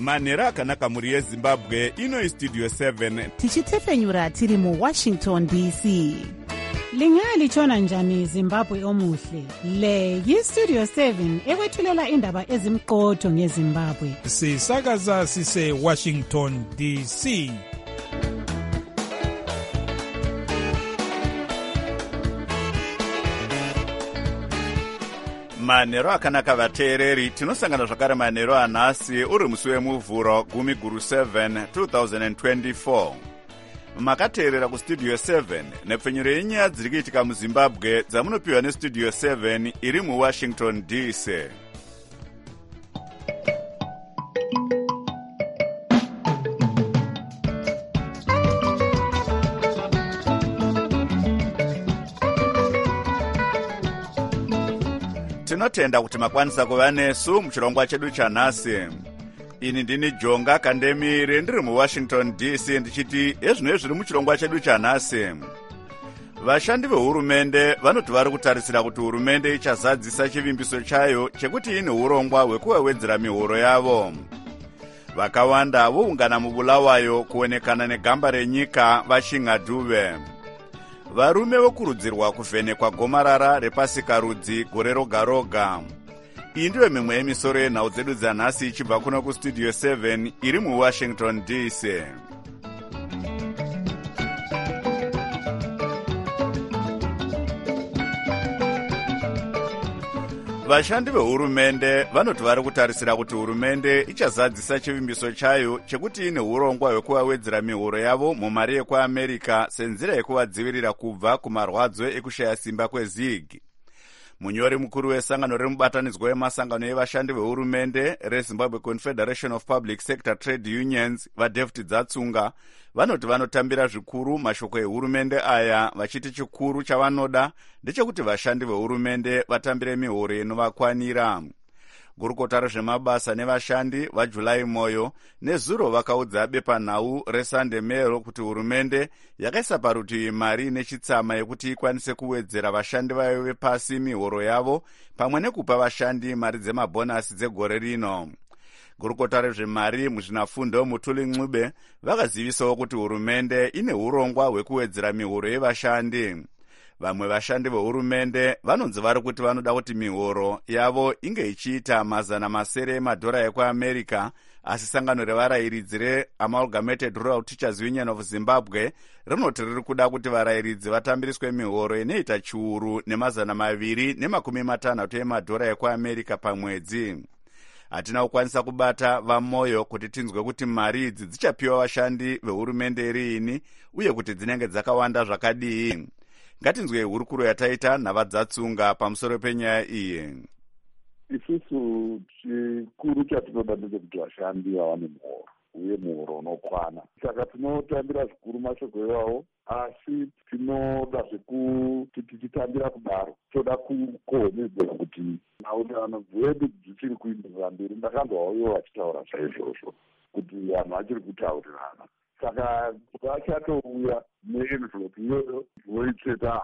manhero akanaka mhuri yezimbabwe. Ino istudio 7 tichitefenyura tiri muwashington dc. Lingalitshona njani Zimbabwe omuhle? Le yistudio 7 ekwethulela indaba ezimqotho ngeZimbabwe. Sisakaza sise Washington DC. manhero akanaka vateereri, tinosangana zvakare manhero anhasi uri musi wemuvhuro 10/7 2024. makateerera kustudio 7 nepfenyuro yenyaya dziri kuitika muzimbabwe dzamunopiwa nestudio 7 iri muwashington dc. tinotenda kuti makwanisa kuva nesu muchirongwa chedu chanhasi. Ini ndini Jonga Kandemire ndiri muwashington dc ndichiti ezvino zviri muchirongwa chedu chanhasi. Vashandi vehurumende vanoti vari kutarisira kuti hurumende ichazadzisa chivimbiso chayo chekuti ine urongwa hwekuwewedzera mihoro yavo. Vakawanda voungana mubulawayo kuonekana negamba renyika vachingadhuve. Varume vokurudzirwa kuvhenekwa gomarara repasikarudzi gore roga roga. Iyi ndiyo mimwe yemisoro yenhau dzedu dzanhasi ichibva kuno kustudio 7 iri muwashington dc. Vashandi vehurumende vanoti vari kutarisira kuti hurumende ichazadzisa chivimbiso chayo chekuti ine urongwa hwekuwawedzera mihoro yavo mumari yekuamerica senzira yekuvadzivirira kubva kumarwadzo ekushaya simba kwezig. Munyori mukuru wesangano remubatanidzwa wemasangano evashandi vehurumende reZimbabwe Confederation of Public Sector Trade Unions vaDavid Dzatsunga vanoti vanotambira zvikuru mashoko ehurumende aya, vachiti chikuru chavanoda ndechekuti vashandi vehurumende vatambire mihoro inovakwanira. Gurukota rezvemabasa nevashandi vaJulai Moyo nezuro vakaudza bepanhau reSunday Mail kuti hurumende yakaisa parutivi mari nechitsama yekuti ikwanise kuwedzera vashandi vayo vepasi mihoro yavo pamwe nekupa vashandi mari dzemabhonasi dzegore rino. Gurukota rezvemari muzvinafundo Mutuli Ncube vakazivisawo kuti hurumende ine urongwa hwekuwedzera mihoro yevashandi. Vamwe vashandi vehurumende vanonzi vari kuti vanoda kuti mihoro yavo inge ichiita $100 emadhora ekuamerica, asi sangano revarayiridzi reAmalgamated Rural Teachers Union of Zimbabwe rinoti riri kuda kuti varayiridzi vatambiriswe mihoro inoita chiuru $260 emadhora ekuamerica pamwedzi. Hatina kukwanisa kubata vaMoyo kuti tinzwe kuti mari idzi dzichapiwa vashandi vehurumende riini uye kuti dzinenge dzakawanda zvakadii. Ngatinzwe hurukuro yataita navaDzatsunga pamusoro penyaya iyi. Isusu chikuru chatinoda ndechekuti vashandi vawane muhoro uye muhoro unokwana. Saka tinotambira zvikuru mashoko iwawo, asi tinodazve kuti tichitambira kudaro toda kukohomedzera kuti maungano dzedu dzichiri kuenderera mberi. Ndakanzwawo ivo vachitaura zvaizvozvo kuti vanhu vachiri kutaurirana. Saka vachatouya neenvelope iyoyo voitsveta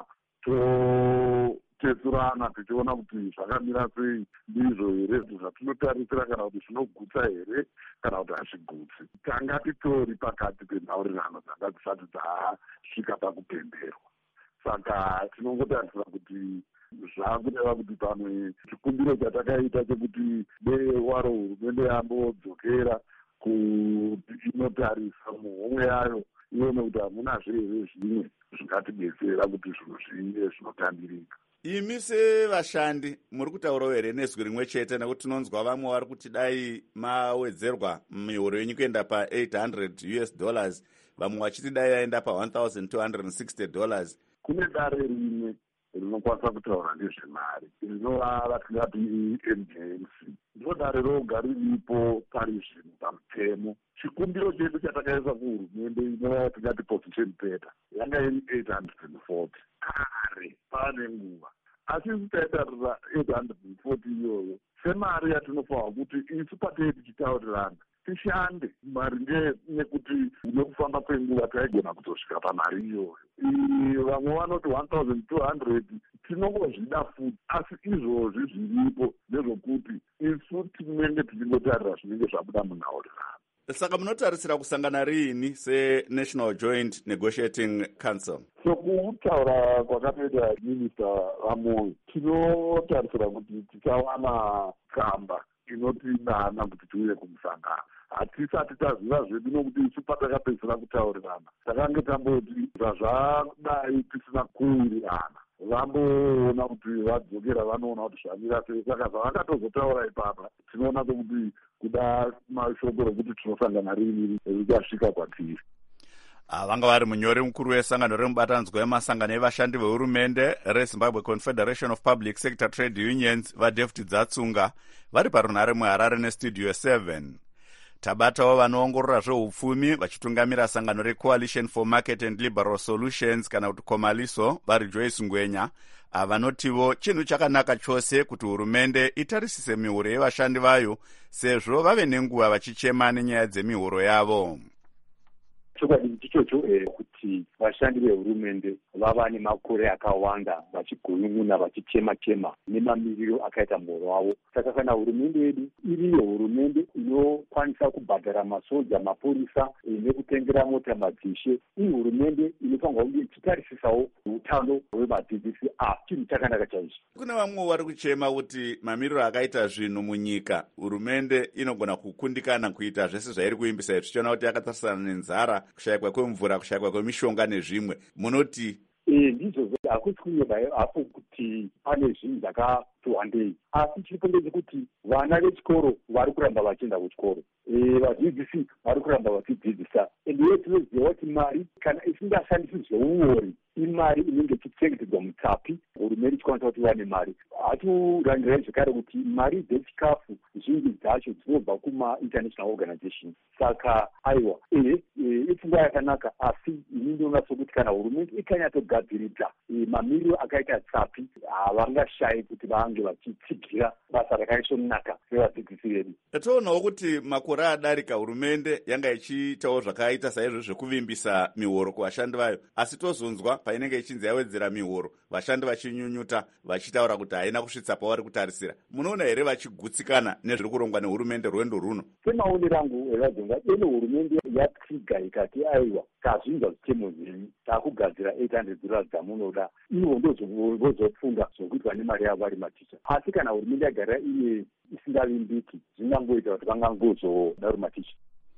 totesurana tichiona kuti zvakamira sei, ndizvo here zvatinotarisira kana kuti zvinogutsa here kana kuti hazvigutsi. Tanga titori pakati penhaurirano dzanga dzisati dzasvika pakupemberwa. Saka tinongotarisira kuti zvakureva kuti pamwe chikumbiro chatakaita chekuti dei waro hurumende yambodzokera kuti inotarisa muhomwe yayo ione kuti hamuna zvirwere zvimwe zvingatidetsera kuti zvinhu zvive zvinotambirika. Imi sevashandi muri kutaurawo here nezwi rimwe chete, nekuti tinonzwa vamwe vari kuti dai mawedzerwa mihoro yenyu kuenda pa$800, vamwe vachiti dai yaenda pa$1,260. Kune dare rimwe rinokwanisa kutaura nezvemari rinova tingati emergency, ndiro dare roga riripo pari zvino pamutemo. Chikumbiro chedu chatakaisa kuhurumende inova tingati position paper yanga iri $840 kare pane nguva, asi taitarira $840 iyoyo semari yatinofanwa kuti isu patei tichitaurirana tishande maringe nekuti nekufamba kwenguva taigona kuzosvika pamari iyoyo. Vamwe vanoti 1,200 tinongozvida futi, asi izvozvi zviripo nezvokuti isu tinenge tichingotarira zvinenge zvabuda munhaurirano. Saka munotarisira kusangana riini seNational Joint Negotiating Council? Sokutaura kwakatoita minista vaMoyo, tinotarisira kuti tichawana tsamba inotidana kuti tiuye kumusangano. Hatisati taziva zvedu nokuti isu patakapedzera kutaurirana takange tamboti zvazvadai tisina kuwirirana, vamboona kuti vadzokera vanoona kuti zvamira sei. Saka zvavakatozotaura ipapa tinoona kuti kuda mashoko rekuti tinosangana rini richasvika kwatiri. Vanga vari munyori mukuru wesangano remubatanzwa wemasangano evashandi vehurumende reZimbabwe Confederation of Public Sector Trade Unions vaDavid Dzatsunga vari parunhare muHarare neStudio 7. Tabatawo vanoongorora zveupfumi vachitungamira sangano reCoalition for Market and Liberal Solutions kana kuti Komaliso vari Joyce Ngwenya avanotivo chinhu chakanaka chose kuti hurumende itarisise mihuro yevashandi vayo sezvo vave nenguva vachichema nenyaya dzemihuro yavo. Chokwadi ndichocho kuti vashandi vehurumende vava nemakore akawanda vachigunun'una vachichema nemamiriro akaita muhoro wavo. Saka kana hurumende yedu iriyo hurumende inokwanisa kubhadhara masoja, mapurisa nekutengera mota madzishe, iyi hurumende inofanirwa kunge ichitarisisawo utano hwevadzidzisi. Chinhu chakanaka chaizvo. Kuna vamwe vari kuchema kuti mamiriro akaita zvinhu munyika hurumende inogona kukundikana kuita zvese zvairi kuimbisa zvichiona kuti yakatarisana nenzara, kushayikwa kwemvura, kushayikwa kwemishonga nezvimwe. Munoti ndizvo hakusi kunyeba hapo kuti pane zvinhu zvakati wandei, asi chiripo ndechekuti vana vechikoro vari kuramba vachienda kuchikoro, vadzidzisi vari kuramba vachidzidzisa, ende iye tinoziva kuti mari kana isingashandisi zveuori imari inenge ichichengetedzwa mutsapi, hurumende ichikwanisa kuti vane mari. Hatirangirai zvekare kuti mari dzechikafu zhinji dzacho dzinobva kuma-international organization. Saka aiwa ipfungwa yakanaka, asi ini ndinoona sokuti kana hurumende ikanyatsogadziridza mamiriro akaita tsapi havangashayi kuti vange vachitsigira basa rakaisvonaka revadzidzisi vedu. Toonawo kuti makore adarika hurumende yanga ichiitawo zvakaita saizvo zvekuvimbisa mihoro kuvashandi vayo, asi tozonzwa painenge ichinzi yawedzera mihoro vashandi vachinyunyuta vachitaura kuti haina kusvitsa pavari kutarisira. Munoona here vachigutsikana nezviri kurongwa nehurumende rwendo runo? Semaonero angu evadzonga ene hurumende yatsiga ikati aiwa tazvinza zvitemo zvenyu takugadzira 800 dollars dzamunoda, ivo ndozvozofunga zvokuitwa nemari yavo vari maticha. Asi kana hurumende yagara iye isingavimbiki zvingangoita kuti vangangozoda maticha.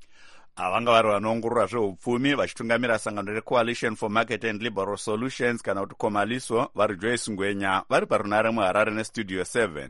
Vanga vari vanoongorora zveupfumi vachitungamira sangano reCoalition for Market and Liberal Solutions kana kuti Komaliso vari Joyce Ngwenya vari parunhare muHarare neStudio 7.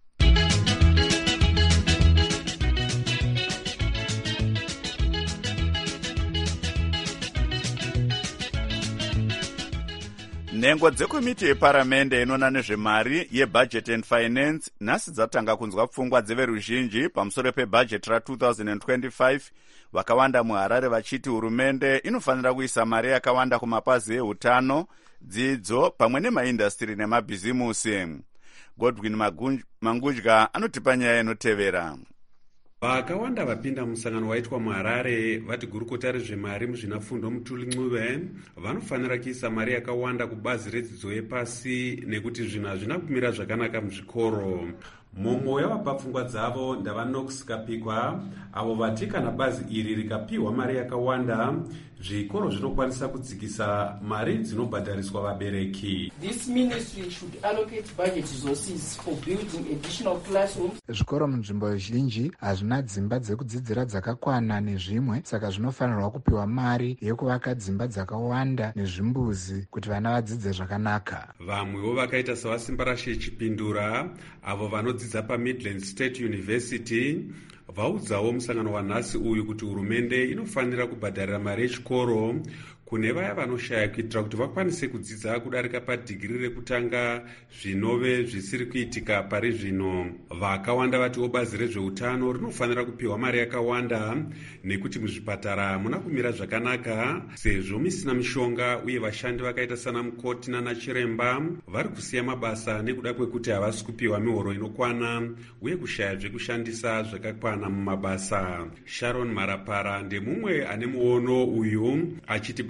Nhengo dzekomiti yeparamende inoona nezvemari yeBudget and Finance nhasi dzatanga kunzwa pfungwa dzeveruzhinji pamusoro pebhajeti ra2025, vakawanda muHarare vachiti hurumende inofanira kuisa mari yakawanda kumapazi eutano, dzidzo pamwe nemaindastiri nemabhizimusi. Godwin Mangudya anotipa nyaya inotevera. Vakawanda vapinda musangano waitwa muHarare vati gurukota rezvemari muzvinafundo Mutuli Ncube vanofanira kuisa mari yakawanda kubazi redzidzo yepasi nekuti zvinhu hazvina kumira zvakanaka muzvikoro. Mumwe yavapa pfungwa dzavo ndavaNox Kapikwa, avo vati kana bazi iri rikapiwa mari yakawanda zvikoro zvinokwanisa kudzikisa mari dzinobhadhariswa vabereki. This ministry should allocate budget resources for building additional classrooms. Zvikoro munzvimbo zhinji hazvina dzimba dzekudzidzira dzakakwana nezvimwe, saka zvinofanirwa kupiwa mari yekuvaka dzimba dzakawanda nezvimbuzi kuti vana vadzidze zvakanaka. Vamwewo vakaita savasimba rashe Chipindura, avo vanodzidza paMidland State University, vaudzawo musangano wanhasi uyu kuti hurumende inofanira kubhadharira mari yechikoro kune vaya vanoshaya kuitira kuti vakwanise kudzidza kudarika padhigiri rekutanga zvinove zvisiri kuitika pari zvino. Vakawanda vatiwo bazi rezveutano rinofanira kupiwa mari yakawanda nekuti muzvipatara muna kumira zvakanaka sezvo misina mishonga, uye vashandi vakaita sana mukoti nanachiremba vari kusiya mabasa nekuda kwekuti havasi kupiwa mihoro inokwana uye kushaya zvekushandisa zvakakwana mumabasa. Sharon Marapara ndemumwe ane muono uyu achiti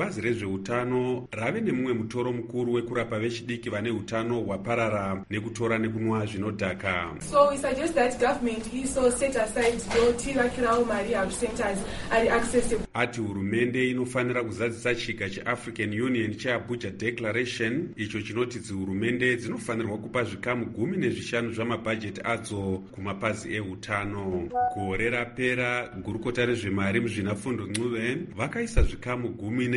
bazi rezveutano rave nemumwe mutoro mukuru wekurapa vechidiki vane utano hwaparara nekutora nekunwa zvinodhaka. So we suggest that government also set aside yotirakirawo mari health centers ari accessible. Ati hurumende inofanira kuzadzisa chiga cheAfrican Union cheAbuja Declaration, icho chinoti hurumende dzinofanirwa kupa zvikamu 15 zvamabhajeti adzo kumapazi eutano. Gore rapera gurukota rezvemari muzvinafundo Ncube vakaisa zvikamu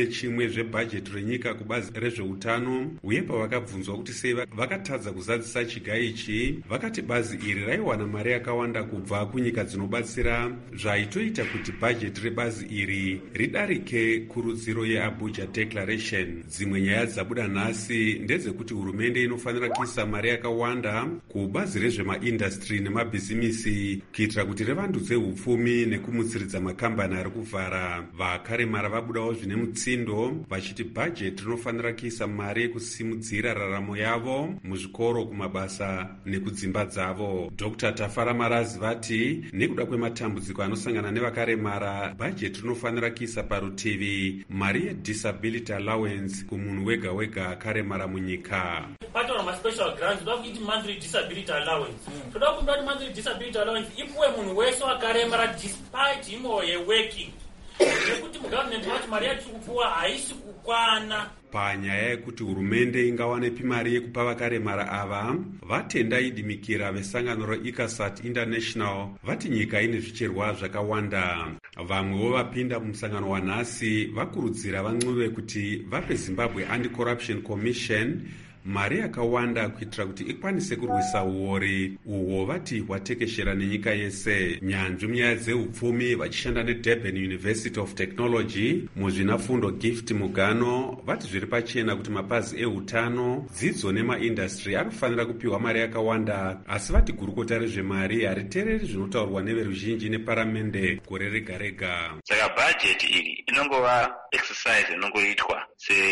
11 zvebhajeti renyika kubazi rezveutano, uye pavakabvunzwa kuti sei vakatadza kuzadzisa chiga ichi, vakati bazi iri raiwana mari yakawanda kubva kunyika dzinobatsira, zvaitoita kuti bhajeti rebazi iri ridarike kurudziro yeAbuja Declaration. Dzimwe nyaya dzabuda nhasi ndedzekuti hurumende inofanira kuisa mari yakawanda kubazi rezvemaindastri nemabhizimisi kuitira kuti revandudze upfumi nekumutsiridza makambani ari kuvhara. Vakaremara vabudawo zvine mutsindo vachiti bhajeti rinofanira kuisa mari yekusimudzira raramo yavo muzvikoro, kumabasa nekudzimba dzavo. Dr. Tafara Marazi vati nekuda kwematambudziko anosangana nevakaremara, bhajeti rinofanira kuisa parutivi mari yedisability allowance kumunhu wega wega akaremara munyika. Patora ma-special grants, toda kuti monthly disability allowance. Toda kuti monthly disability allowance ipuwe munhu wese wakaremara despite him or her working. Nekuti mugovernment vati mari yatiri kupuwa haisi kukwana. Panyaya yekuti hurumende ingawanepi mari yekupa vakaremara ava, vatenda idimikira vesangano reICASAT International vati nyika ine zvicherwa zvakawanda. Vamwewo vapinda mumusangano wanhasi vakurudzira vaNcube kuti vape Zimbabwe Anti-Corruption Commission mari yakawanda kuitira kuti ikwanise kurwisa uori uhwo vati hwatekeshera nenyika yese. Nyanzvi munyaya dzeupfumi vachishanda neDurban University of Technology muzvinafundo Gift Mugano vati zviri pachena kuti mapazi eutano, dzidzo nemaindastri anofanira kupiwa mari yakawanda, asi vati gurukota rezvemari haritereri zvinotaurwa neveruzhinji neparamende gore rega rega. Saka bhajeti iri inongova exercise inongoitwa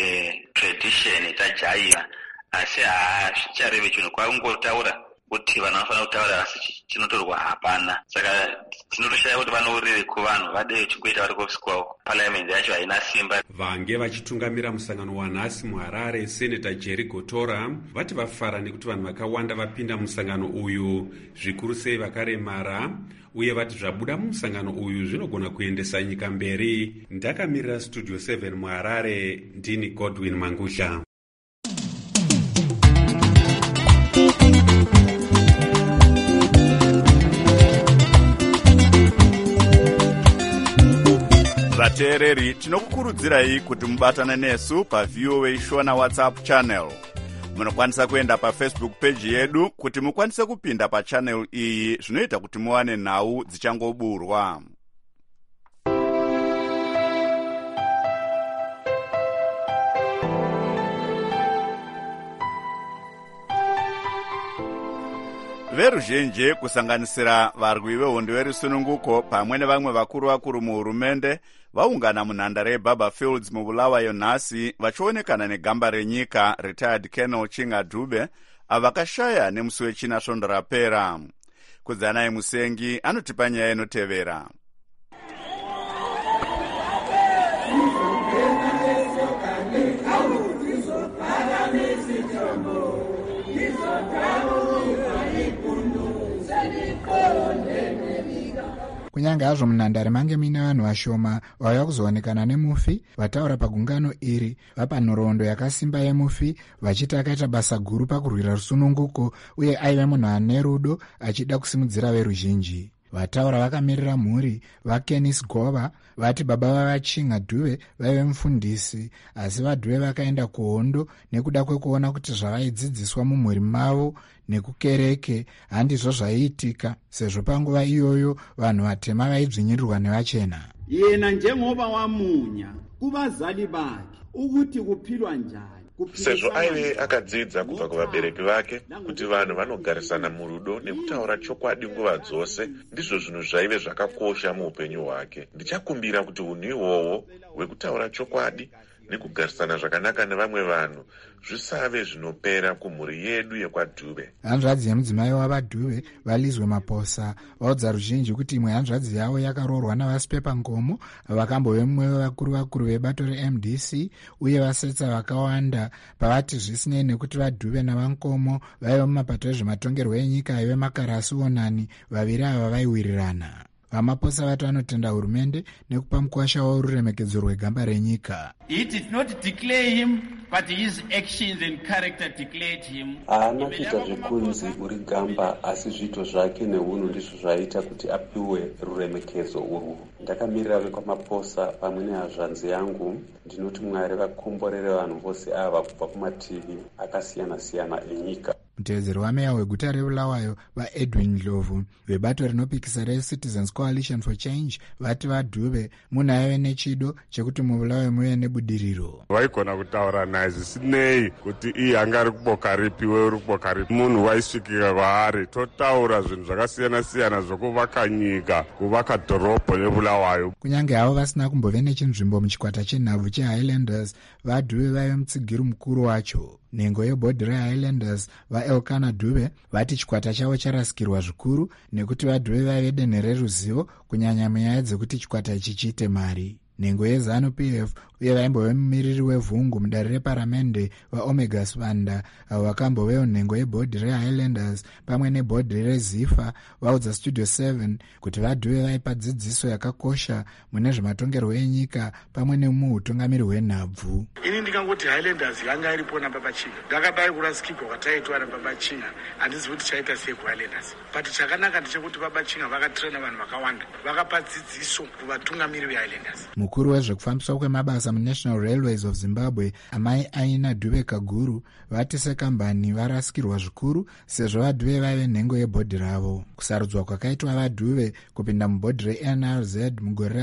se-tradition tajaira, asi zvicharevi chinhu kwakungotaura kuti vanhu vanofanira kutaura asi chinotorwa hapana. Saka tinotoshaya kuti vanouriri kuvanhu vade chingoita vari kuofisi kwavo, parliament yacho haina simba. Vange vachitungamira musangano wanhasi muHarare, Senator Jerry Gotora vati vafara nekuti vanhu vakawanda vapinda musangano uyu, zvikuru sei vakaremara, uye vati zvabuda mumusangano uyu zvinogona kuendesa nyika mberi. Ndakamirira Studio 7 muHarare, ndini Godwin Mangusha. Vateereri, tinokukurudzirai kuti mubatane nesu paVOA Shona WhatsApp channel. Munokwanisa kuenda paFacebook page yedu kuti mukwanise kupinda pachannel iyi, zvinoita kuti muwane nhau dzichangoburwa. Veruzhinji kusanganisira varwi vehondo verisununguko pamwe nevamwe vakuru muhurumende vaungana munhandare yeBaba Fields mubulawayo nhasi vachionekana negamba renyika retired Colonel Chinga Dube avakashaya nemusi wechina svondo rapera. Kudzanai Musengi anotipa nyaya inotevera. Kunyange hazvo munhandare mange mine vanhu vashoma vauya kuzoonekana nemufi, vataura pagungano iri vapa nhoroondo yakasimba yemufi, vachiti akaita basa guru pakurwira rusununguko uye aive munhu ane rudo achida kusimudzira veruzhinji. Vataura vakamirira mhuri vaKenis Gova vati baba vavaChinga Dube vaive mufundisi, asi vaDube vakaenda kuhondo nekuda kwekuona kuti zvavaidzidziswa mumhuri mavo nekukereke handizvo zvaiitika, sezvo panguva iyoyo vanhu vatema vaidzvinyirirwa nevachena. Yena njengoba wamunya kuvazali vakhe ukuthi kuphilwa njani, sezvo aive akadzidza kubva kuvabereki vake kuti vanhu vanogarisana murudo nekutaura chokwadi nguva dzose ndizvo zvinhu zvaive zvakakosha muupenyu hwake. Ndichakumbira kuti unhu ihwohwo hwekutaura chokwadi nekugarisana zvakanaka nevamwe vanhu zvisave zvinopera kumhuri yedu yekwaDhube. Hanzvadzi yemudzimai wavaDhube vaLizwe Maposa vaudza ruzhinji kuti imwe hanzvadzi yavo yakaroorwa navasipepa ngomo vakambove mumwe vevakuru vebato reMDC uye vasetsa vakawanda pavati zvisinei nekuti vaDhube navankomo vaiva mumapato ezvematongerwo enyika aive Makarasi Onani, vaviri ava vaiwirirana. Vamaposa vati vanotenda hurumende nekupa mukwasha waururemekedzo rwegamba renyika. It did not declare him, but his actions and character declared him. Haana kuita zvekunzi uri gamba, asi zviito zvake neunhu ndizvo zvaita kuti apiwe ruremekedzo urwu. Ndakamirira vekwamaposa pamwe nehazvanzi yangu, ndinoti Mwari vakomborere vanhu vose ava kubva kumativi akasiyana-siyana enyika. Mutevedzeri wameya weguta reBulawayo vaEdwin Ndlovu vebato rinopikisa reCitizens Coalition for Change vati vaDhube munhu aive nechido chekuti muBulawayo muve nebudiriro. Vaigona kutaura naye zvisinei kuti iye anga ari kuboka ripi, wewe uri kuboka ripi. Munhu waisvikika kwaari totaura zvinhu zvakasiyana-siyana zvokuvaka nyika, kuvaka dhorobho reBulawayo. Kunyange havo vasina kumbove nechinzvimbo muchikwata chenhabvu cheHighlanders, vaDhube vaive mutsigiri mukuru wacho. Nhengo yebhodhi reHighlanders vaElkanah Dube vati chikwata chavo charasikirwa zvikuru nekuti vaDhube vaive denhe reruzivo kunyanya munyaya dzekuti chikwata ichi chiite mari. Nhengo yeZANU-PF uye vaimbove mumiriri wevhungu mudare reparamende vaOmega Sibanda avo vakambovewo nhengo yebhodhi reHighlanders pamwe nebhodhi reZIFA vaudza Studio 7 kuti vaDhube vaipa dzidziso yakakosha mune zvematongerwo enyika pamwe nemuutungamiri hwenhabvu. Ini ndikangoti Highlanders yanga iripo napapachinga, ndakadai kurasikirwa kwataitwa napapachinga, handisi kuti chaita sei kuHighlanders, but chakanaka ndechekuti papachinga vakatrena vanhu vakawanda, vakapa dzidziso kuvatungamiri veHighlanders. Mukuru wezvekufambiswa kwemabasa muNational Railways of Zimbabwe amai Aina Dube Kaguru vati sekambani varasikirwa zvikuru sezvo vaDhube vaive nhengo yebhodhi ravo. Kusarudzwa kwakaitwa vaDhube kupinda mubhodhi reNRZ mugore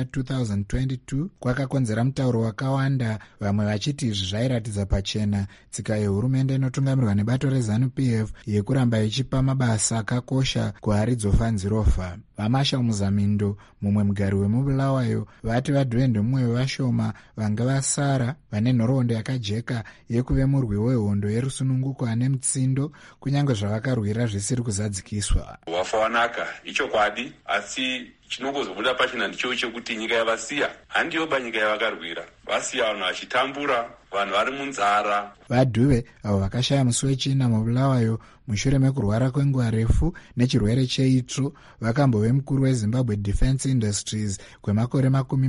ra2022 kwakakonzera mutauro wakawanda, vamwe vachiti izvi zvairatidza pachena tsika yehurumende inotungamirwa nebato reZANU-PF yekuramba ichipa mabasa akakosha kuhari dzofanzirofa. Vamasha Muzamindo mumwe mugari wemuBulawayo vati vaDhube ndomumwe wevashoma vanga vasara vane nhoroondo yakajeka yekuve murwi wehondo yerusununguko ane mutsindo kunyange zvavakarwira zvisiri kuzadzikiswa. Wafa wanaka ichokwadi, asi chinongozobuda pachena ndicho chekuti nyika yavasiya handiyoba nyika yavakarwira, vasiya vanhu vachitambura, vanhu vari munzara. vaDhube avo vakashaya musi wechina muBulawayo mushure mekurwara kwenguva refu nechirwere cheitsvo vakambove mukuru weZimbabwe Defence Industries kwemakore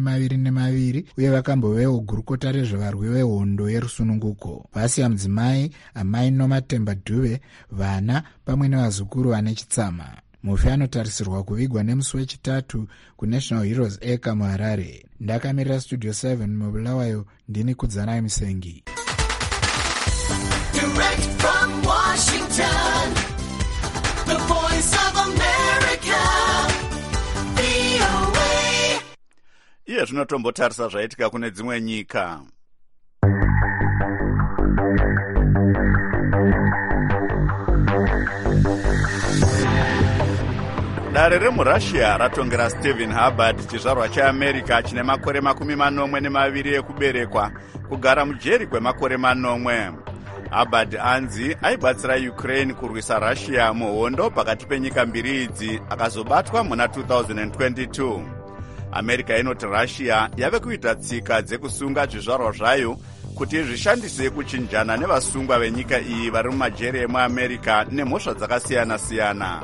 22 uye vakambovewo gurukota rezvevarwi vehondo yerusununguko. Vasiya mudzimai amai Nomatemba Dube, vana pamwe nevazukuru vane chitsama. Mufi anotarisirwa kuvigwa nemusi wechitatu kuNational Heroes Acre muHarare. Ndakamirira Studio 7 muBulawayo, ndini Kudzanai Musengi. Direct from Washington, the voice of America, VOA. Iye zvinotombotarisa zvaitika kune dzimwe nyika. Dare remuRussia ratongera Stephen Hubbard, chizvarwa cheAmerica chine makore 42 ekuberekwa, kugara mujeri kwemakore 4. Hubbard anzi aibatsira Ukraine kurwisa Russia muhondo pakati penyika mbiri idzi, akazobatwa muna 2022. America inoti Russia yave kuita tsika dzekusunga zvizvarwa zvayo kuti zvishandise kuchinjana nevasungwa venyika iyi vari mumajeri emuAmerica nemhosva dzakasiyana-siyana.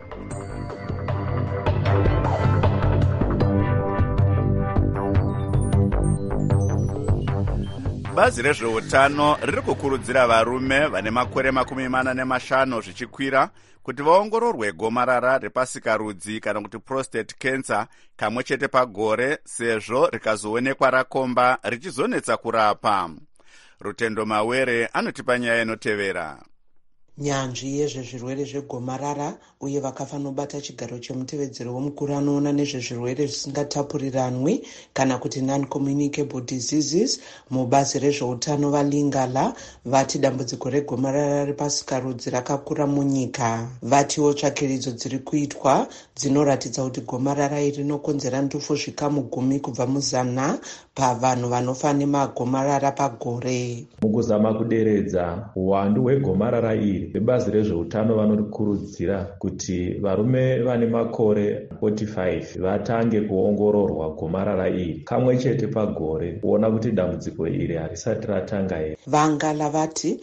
Bazi rezveutano riri kukurudzira varume vane makore 45 zvichikwira kuti vaongororwe gomarara repasikarudzi kana kuti prostate cancer kamwe chete pagore, sezvo rikazoonekwa rakomba richizonetsa kurapa. Rutendo Mawere anotipa nyaya inotevera. Nyanzvi yezvezvirwere zvegomarara uye vakafanobata chigaro chemutevedzero womukuru anoona nezvezvirwere zvisingatapuriranwi kana kuti non-communicable diseases mubazi rezveutano vaLingala vati dambudziko regomarara repasikarudzi rakakura munyika. Vatiwo tsvakiridzo dziri kuitwa dzinoratidza kuti gomarara iri rinokonzera ndufo zvikamu 10 kubva muzana pavanhu vanofa nemagomarara pagore. Mukuzama kuderedza uwandu hwegomarara iri, vebazi rezveutano vanokurudzira kuti varume vane makore 45 vatange kuongororwa gomarara iri kamwe chete pagore kuona kuti dambudziko iri harisati ratanga here. Vangala vati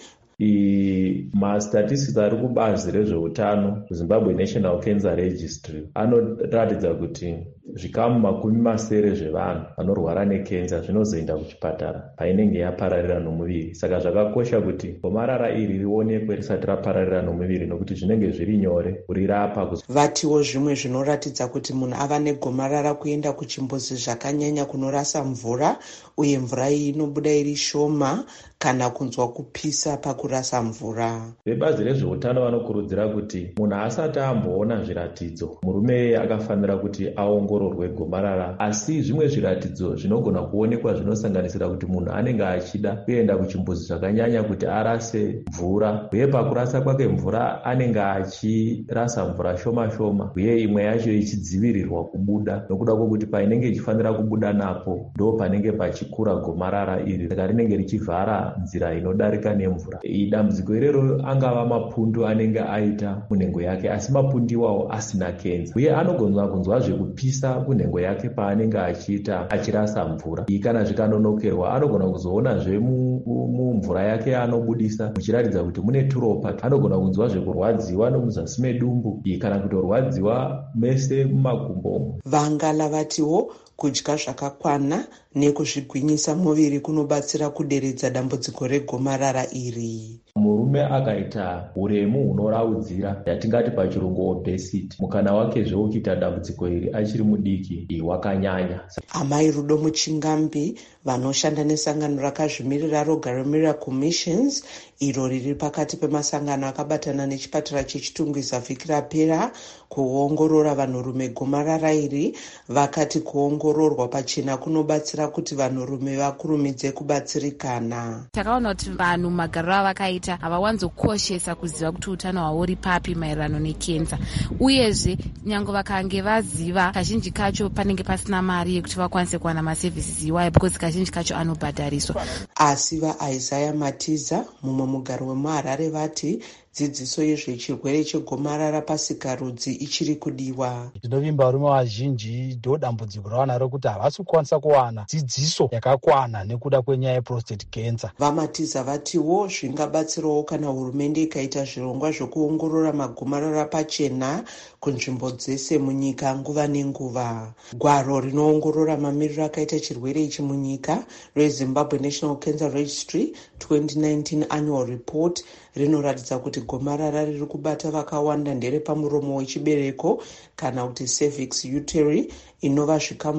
mastatistics ari kubazi rezveutano Zimbabwe National Cancer Registry anoratidza kuti zvikamu 70 zvevanhu vanorwara nekenza zvinozoenda kuchipatara painenge yapararira nomuviri. Saka zvakakosha kuti gomarara iri rionekwe risati rapararira nomuviri nokuti zvinenge zviri nyore kurirapa. Vatiwo zvimwe zvinoratidza kuti munhu ava negomarara kuenda kuchimbuzi zvakanyanya kunorasa mvura, uye mvura iyi inobuda iri shoma kana kunzwa kupisa pakurasa mvura. Vebazi rezveutano vanokurudzira kuti munhu asati amboona zviratidzo, murume akafanira kuti aongororwe gomarara. Asi zvimwe zviratidzo zvinogona kuonekwa zvinosanganisira kuti munhu anenge achida kuenda kuchimbuzi zvakanyanya kuti arase mvura, uye pakurasa kwake mvura anenge achirasa mvura shoma shoma, uye imwe yacho ichidzivirirwa kubuda nokuda kwokuti painenge ichifanira kubuda napo ndo panenge pachikura gomarara iri, saka rinenge richivhara nzira inodarika nemvura. Dambudziko irero angava mapundu anenge aita munhengo yake, asi mapundu iwawo asina kenza, uye anogona kunzwa zvekupisa kunhengo yake paanenge achirasa mvura. Kana zvikanonokerwa anogona kuzoonazve mumvura yake anobudisa muchiratidza kuti mune turopa. Anogona kunzwa zvekurwadziwa nomuzasi medumbu kana kutorwadziwa mese mumakumbo. Vangala vatiwo kudya zvakakwana nekuzvigwinyisa muviri kunobatsira kuderedza dambudziko regomarara iri. Murume akaita uremu hunoraudzira, yatingati pachirungu obesity, mukana wake zvekuita dambudziko iri achiri mudiki wakanyanya. Amai Rudo Muchingambi vanoshanda nesangano rakazvimirira Rogare Miracle Missions, iro riri pakati pemasangano akabatana nechipatara chechitungwiza vhiki rapera kuongorora vanhurume gomarara iri, vakati kuongororwa pachena kunobatsira kuti vanhurume vakurumidze kubatsirikana. Takaona kuti vanhu magariro avakaita havawanzokoshesa kuziva kuti utano hwavo uri papi maererano nekenza, uyezve nyange vakange vaziva, kazhinji kacho panenge pasina mari yekuti vakwanise kuwana maservices iwayo, because kazhinji kacho anobhadhariswa. Asi vaIsaiah Matiza, mumwe mugaro wemuHarare, vati dzidziso yezvechirwere chegomarara pasikarudzi ichiri kudiwa. Tinovimba varume vazhinji ndo dambudziko ravanaro kuti havasi kukwanisa kuwana dzidziso yakakwana nekuda kwenyaya yeprostate cancer. Vamatiza vatiwo zvingabatsirawo kana hurumende ikaita zvirongwa zvokuongorora magomarara pachena kunzvimbo dzese munyika nguva nenguva. Gwaro rinoongorora mamiriro akaita chirwere ichi munyika reZimbabwe National Cancer Registry 2019 Annual Report rinoratidza kuti gomarara riri kubata vakawanda ndere pamuromo wechibereko kana kuti cervix uteri, inova zvikamu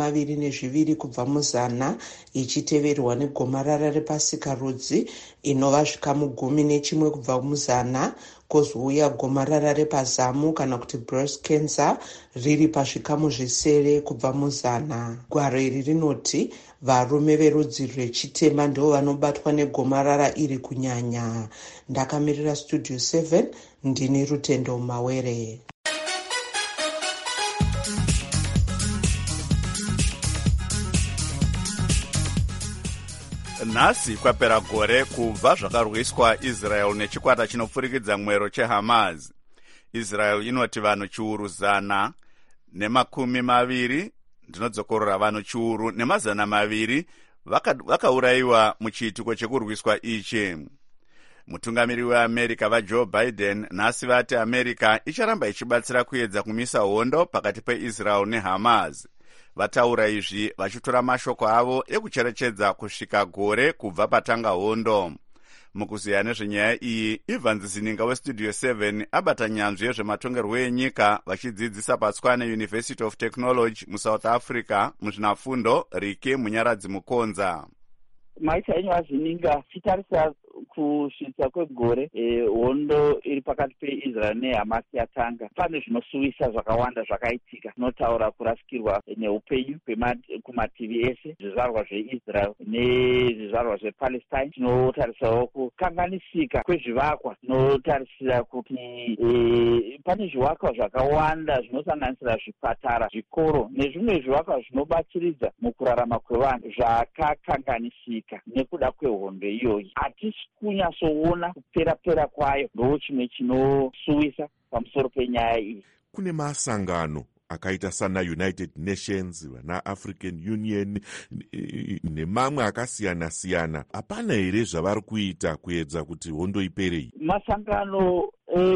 22 kubva muzana, ichiteverwa negomarara repasikarudzi inova zvikamu 11 kubva muzana, kozouya gomarara repazamu kana kuti breast cancer riri pazvikamu 7 kubva muzana. Gwaro iri rinoti varume verudzi rwechitema ndo vanobatwa negomarara iri kunyanya. Ndakamirira Studio 7, ndini Rutendo Mawere. Nhasi kwapera gore kubva zvakarwiswa Israel nechikwata chinopfurikidza mwero cheHamas. Israel inoti vanhu chiuru 120 ndinodzokorora vanhu chiuru nemazana 200 vakaurayiwa muchiitiko chekurwiswa ichi. Mutungamiri weAmerica vaJoe Biden nhasi vati America icharamba ichibatsira kuedza kumisa hondo pakati peIsrael neHamas. Vataura izvi vachitora mashoko avo ekucherechedza kusvika gore kubva patanga hondo. Mukuziya nezvenyaya iyi, Ivan Zininga weStudio 7 abata nyanzvi yezvematongerwo enyika vachidzidzisa paTshwane University of Technology muSouth Africa muzvinafundo Rike Munyaradzi Mukonza. Maita enyu Zininga, titarisa kusvitsa kwegore hondo iri pakati peIsrael neHamas yatanga, pane zvinosuwisa zvakawanda zvakaitika. Tinotaura kurasikirwa neupenyu kumativi ese, zvizvarwa zveIsrael nezvizvarwa zvePalestine. Tinotarisawo kukanganisika kwezvivakwa. Tinotarisira kuti pane zvivakwa zvakawanda zvinosanganisira zvipatara, zvikoro nezvimwe zvivakwa zvinobatsiridza mukurarama kwevanhu zvakakanganisika nekuda kwehondo iyoyi. Hatisi kunyatsoona kupera kwayo, ndo chimwe chinosuwisa pamusoro penyaya iyi. Kune masangano akaita sana United Nations, vana African Union nemamwe akasiyana-siyana. Hapana here zvavari kuita kuedza kuti hondo iperei? Masangano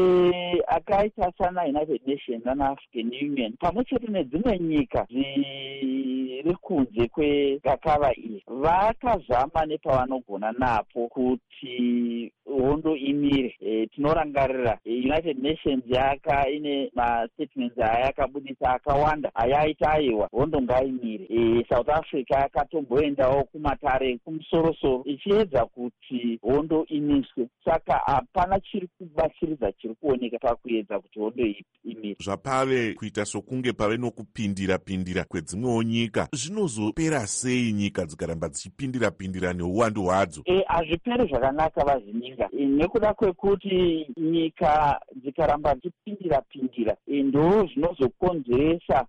akaita sana United Nations nana African Union pamwe chete nedzimwe nyika dziri kunze kwegakava iyi vakazama nepavanogona napo kuti hondo imire. Tinorangarira United Nations ine mastatements ayakabudisa akawanda ayaita aiwa hondo ngaimire. South Africa yakatomboendawo kumatare kumusorosoro ichiedza kuti hondo imiswe. Saka hapana chiri kubatsiridza chiri kuoneka pakuedza kuti hondo imire. Zvapave kuita sokunge pave nokupindira kwedzimwewo nyika. Zvinozopera sei nyika dzikaramba dzichipindira neuwandu hwadzo? Hazviperi zvakanaka vazininga, nekuda kwekuti nyika dzikaramba dzichipindira ndo zvinozokonzeresa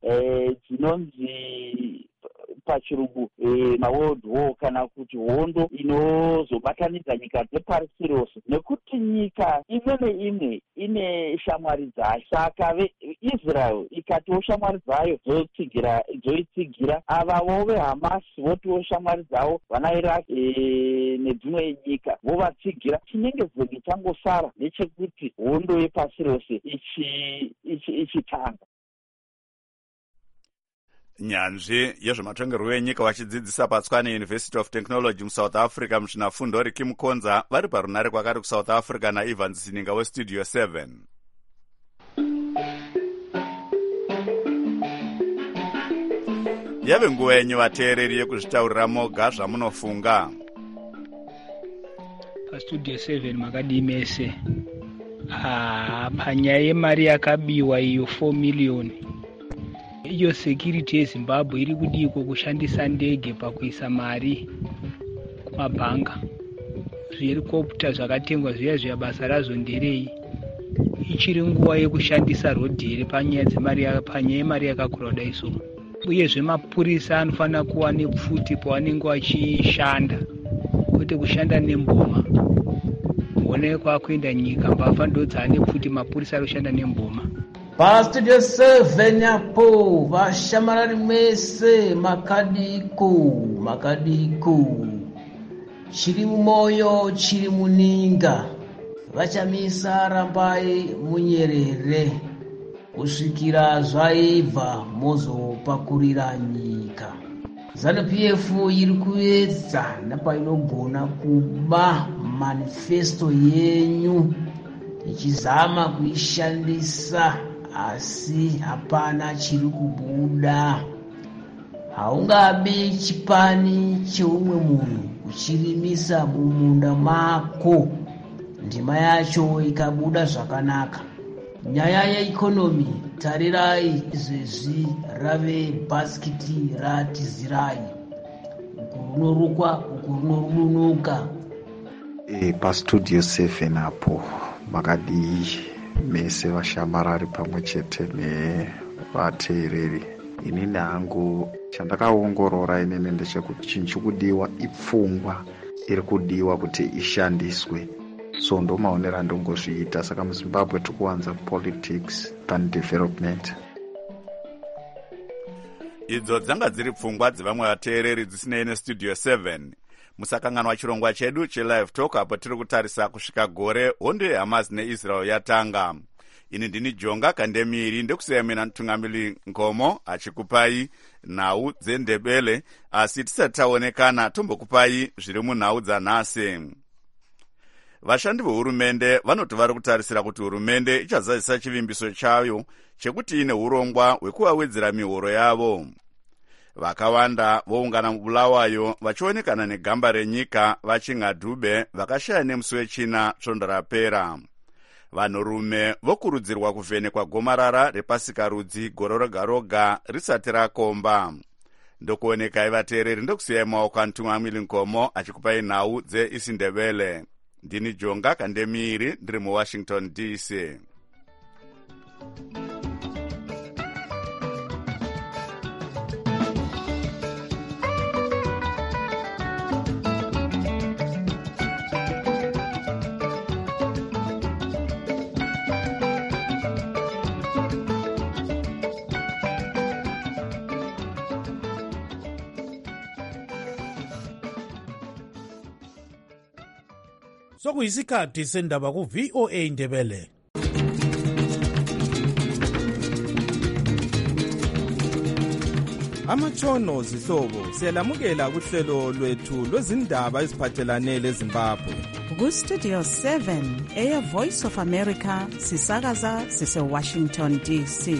dzinonzi pachirungu maworld war, kana kuti hondo inozobatanidza nyika dzepasi rose, nekuti nyika imwe neimwe ine shamwari dzayo. Saka Israel ikatiwo shamwari dzayo dzoitsigira, avavo veHamas votiwo shamwari dzavo vana Iraq nedzimwe nyika vovatsigira. Chinenge zvinhu changosara ndechekuti hondo yepasi rose ichitanga. Nyanzvi yezvematongerwo enyika vachidzidzisa paTshwane University of Technology muSouth Africa muzvinafundo Kim Konza vari parunare kwakati kuSouth Africa naEvans Sininga weStudio 7. Yave nguva yenyu vateereri yekuzvitaurira moga zvamunofunga. PaStudio 7 makadii mese. Panyaya yemari yakabiwa iyo 4 million. Iyo security yeZimbabwe iri kudiko kushandisa ndege pakuisa mari kumabhanga. Zvihelikopta zvakatengwa zviya basa razvo nderei? Ichiri nguva yekushandisa rodheri panyaya yemari yakakura kudai so. Uyezve mapurisa anofanira kuva nepfuti pavanenge vachishanda, kwete kushanda nemboma. Kuonekwa kuenda nyika mbavha ndo dzaane pfuti, mapurisa anoshanda nemboma. PaStudio 7 apo vashamarari mese makadiko chiri mumoyo chiri muninga vachamisa rambai munyerere kusvikira zvaibva mozopakurira nyika. ZANU-PF iri kuedza napainogona kuba manifesto yenyu ichizama kuishandisa, asi hapana chiri kubuda. Haungabe chipani cheumwe munhu uchirimisa mumunda mako ndima yacho ikabuda zvakanaka. Nyaya yeikonomi tarirai izvezvi rave bhasikiti ratizirai, uku runorukwa uku runorudunuka. PaStudio 7 apo makadii mese vashamarari pamwe chete nevateereri. Inini hangu chandakaongorora inini ndechekuti chinhu chikudiwa ipfungwa iri kudiwa kuti ishandiswe. So ndomaonera ndongozviita. Saka muZimbabwe tikuwanza politics than development. Idzo dzanga dziri pfungwa dzevamwe vateereri dzisinei neStudio 7. Musakanganwa chirongwa chedu cheLive Talk apo tiri kutarisa kusvika gore hondo yeHamas neIsrael yatanga. Ini ndini Jonga Kandemiri, ndekusiyana namutungamiri Ngomo achikupai nhau dzendebele, asi tisati taonekana tombokupai zviri munhau dzanhasi. Vashandi vehurumende vanoti vari kutarisira kuti hurumende ichazadzisa chivimbiso chayo chekuti ine urongwa hwekuvawedzera mihoro yavo. vakawanda voungana mubulawayo vachionekana negamba renyika vachinga Dube vakashaya nemusi wechina svondo rapera. Vanhurume vokurudzirwa kuvhenekwa gomarara repasikarudzi gore roga roga risati rakomba. Ndokuonekai vateereri, ndokusiyai maoko aNtumwa Milinkomo achikupai nhau dzeIsindebele. Ndini Jonga Kandemiri, ndiri muWashington DC. Sokuyisikhathi sendaba ku-VOA Indebele. Amatshono zihlobo siyalamukela kuhlelo lwethu lwezindaba eziphathelane leZimbabwe. Ku-Studio 7 Air Voice of America sisakaza sise-Washington DC.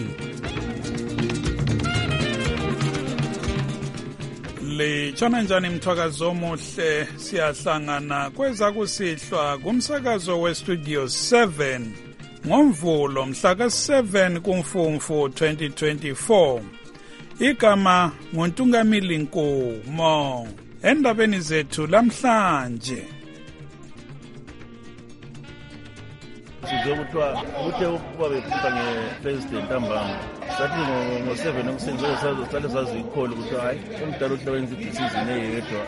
Litshona njani mthwakazo omuhle, siyahlangana kweza kusihlwa kumsakazo we-Studio 7 ngoMvulo mhla ka-7 kuMfumfu 2024. Igama nguNtungamili Nkomo. Endabeni zethu lamhlanje sizwe kuthiwa kuthe ukuba bekhipha nge-president Ambanga sathi ngo-7 ekuseni sale saziyikhole ukuthi hayi umdala uhle wenza idecision eyedwa.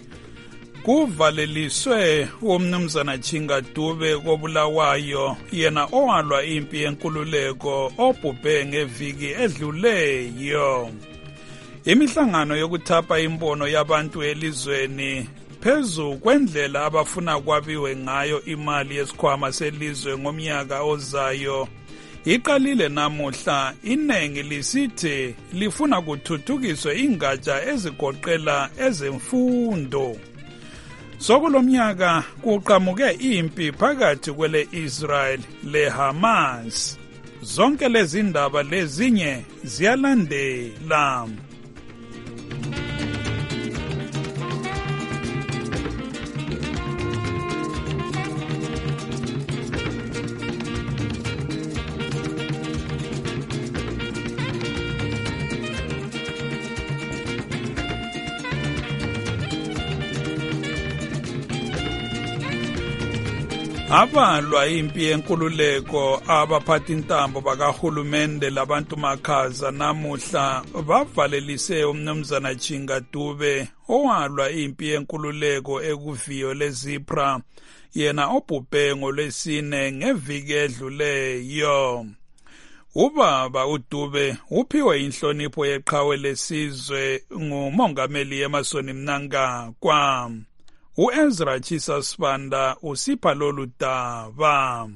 Kuvaleliswe umnumzana Chinga Dube koBulawayo, yena owalwa impi yenkululeko obhubhe ngeviki edluleyo. Imihlangano yokuthapha imbono yabantu elizweni phezu kwendlela abafuna kwabiwe ngayo imali yesikhwama selizwe ngomnyaka ozayo iqalile namuhla. Inengi lisithi lifuna kuthuthukiswe ingatsha ezigoqela ezemfundo. Sokulomnyaka kuqhamuke impi phakathi kwele-Israel le-Hamas. Zonke lezi ndaba lezinye ziyalandela. Abalwa impi yenkululeko abaphathi intambo bakahulumende labantu makhaza namuhla bavalelise umnumzana Chinga Dube owalwa impi yenkululeko ekuviyo leZipra, yena obhubhe ngolwesine ngeviki edluleyo. Ubaba uDube uphiwe inhlonipho yeqhawe lesizwe ngumongameli Emmerson Mnangagwa. U-Ezra Chisa Sibanda usipha lolu daba.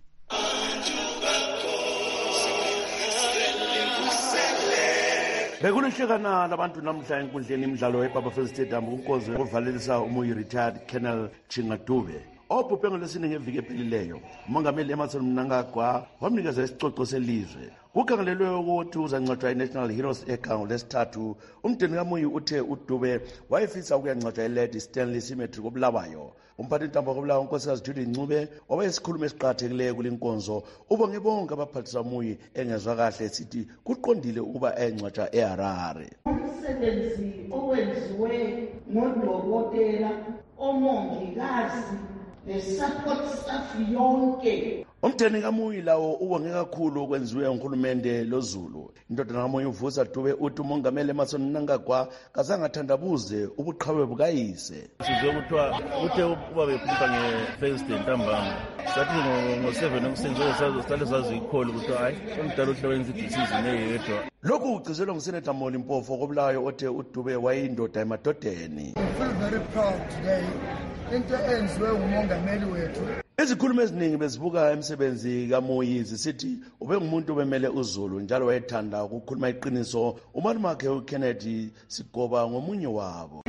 Bekulihlekana labantu namhla enkundleni imidlalo eBaba Stadium kunkozo ovalelisa umuyi-retired Colonel Chinga Dube obhubhe ngolwesine ngeviki ephelileyo. Umongameli Emmerson Mnangagwa wamnikeza isicoco selizwe. Kukhangelelwe ukuthi uzangcwatshwa i-National Heroes Egango lesithathu. Umndeni kaMuyi uthe uDube wayefisa ukuyangcwatshwa eLady Stanley Cemetery koBulawayo. Umphathi intambo koBulawayo uNkosikazi Judy Ncube wayesikhuluma esiqakathekileyo kule nkonzo ubonge bonke abaphathi baMuyi engezwa kahle esithi kuqondile ukuba ayengcwatshwa eHarare. Umsebenzi owenziwe ngodokotela, omongikazi, ne-support staff yonke. Umndeni kaMuyi lawo ubonge kakhulu okwenziwe nguhulumende loZulu. Indodana kaMuyi uVusa Dube uthi umongameli Emmerson Mnangagwa kazangathandabuze ubuqhawe bukayise. Sizwe kuthiwa kuthe ukuba bekhipha nge-president Ambanga sathi ngo-7 ekuseni sale saziyikhole ukuthi hayi umdala uhle wenza idecision eyedwa. Lokhu kugcizelwa nguSenator Moli Mpofu koBulawayo othe uDube wayeyindoda emadodeni. I feel very proud today into enziwe umongameli wethu. izikhulumo eziningi bezibuka emsebenzi kaMoyi zisithi ubengumuntu obemele uZulu njalo wayethanda ukukhuluma iqiniso. Umalumakhe uKennedy Sigoba ngomunye wabo.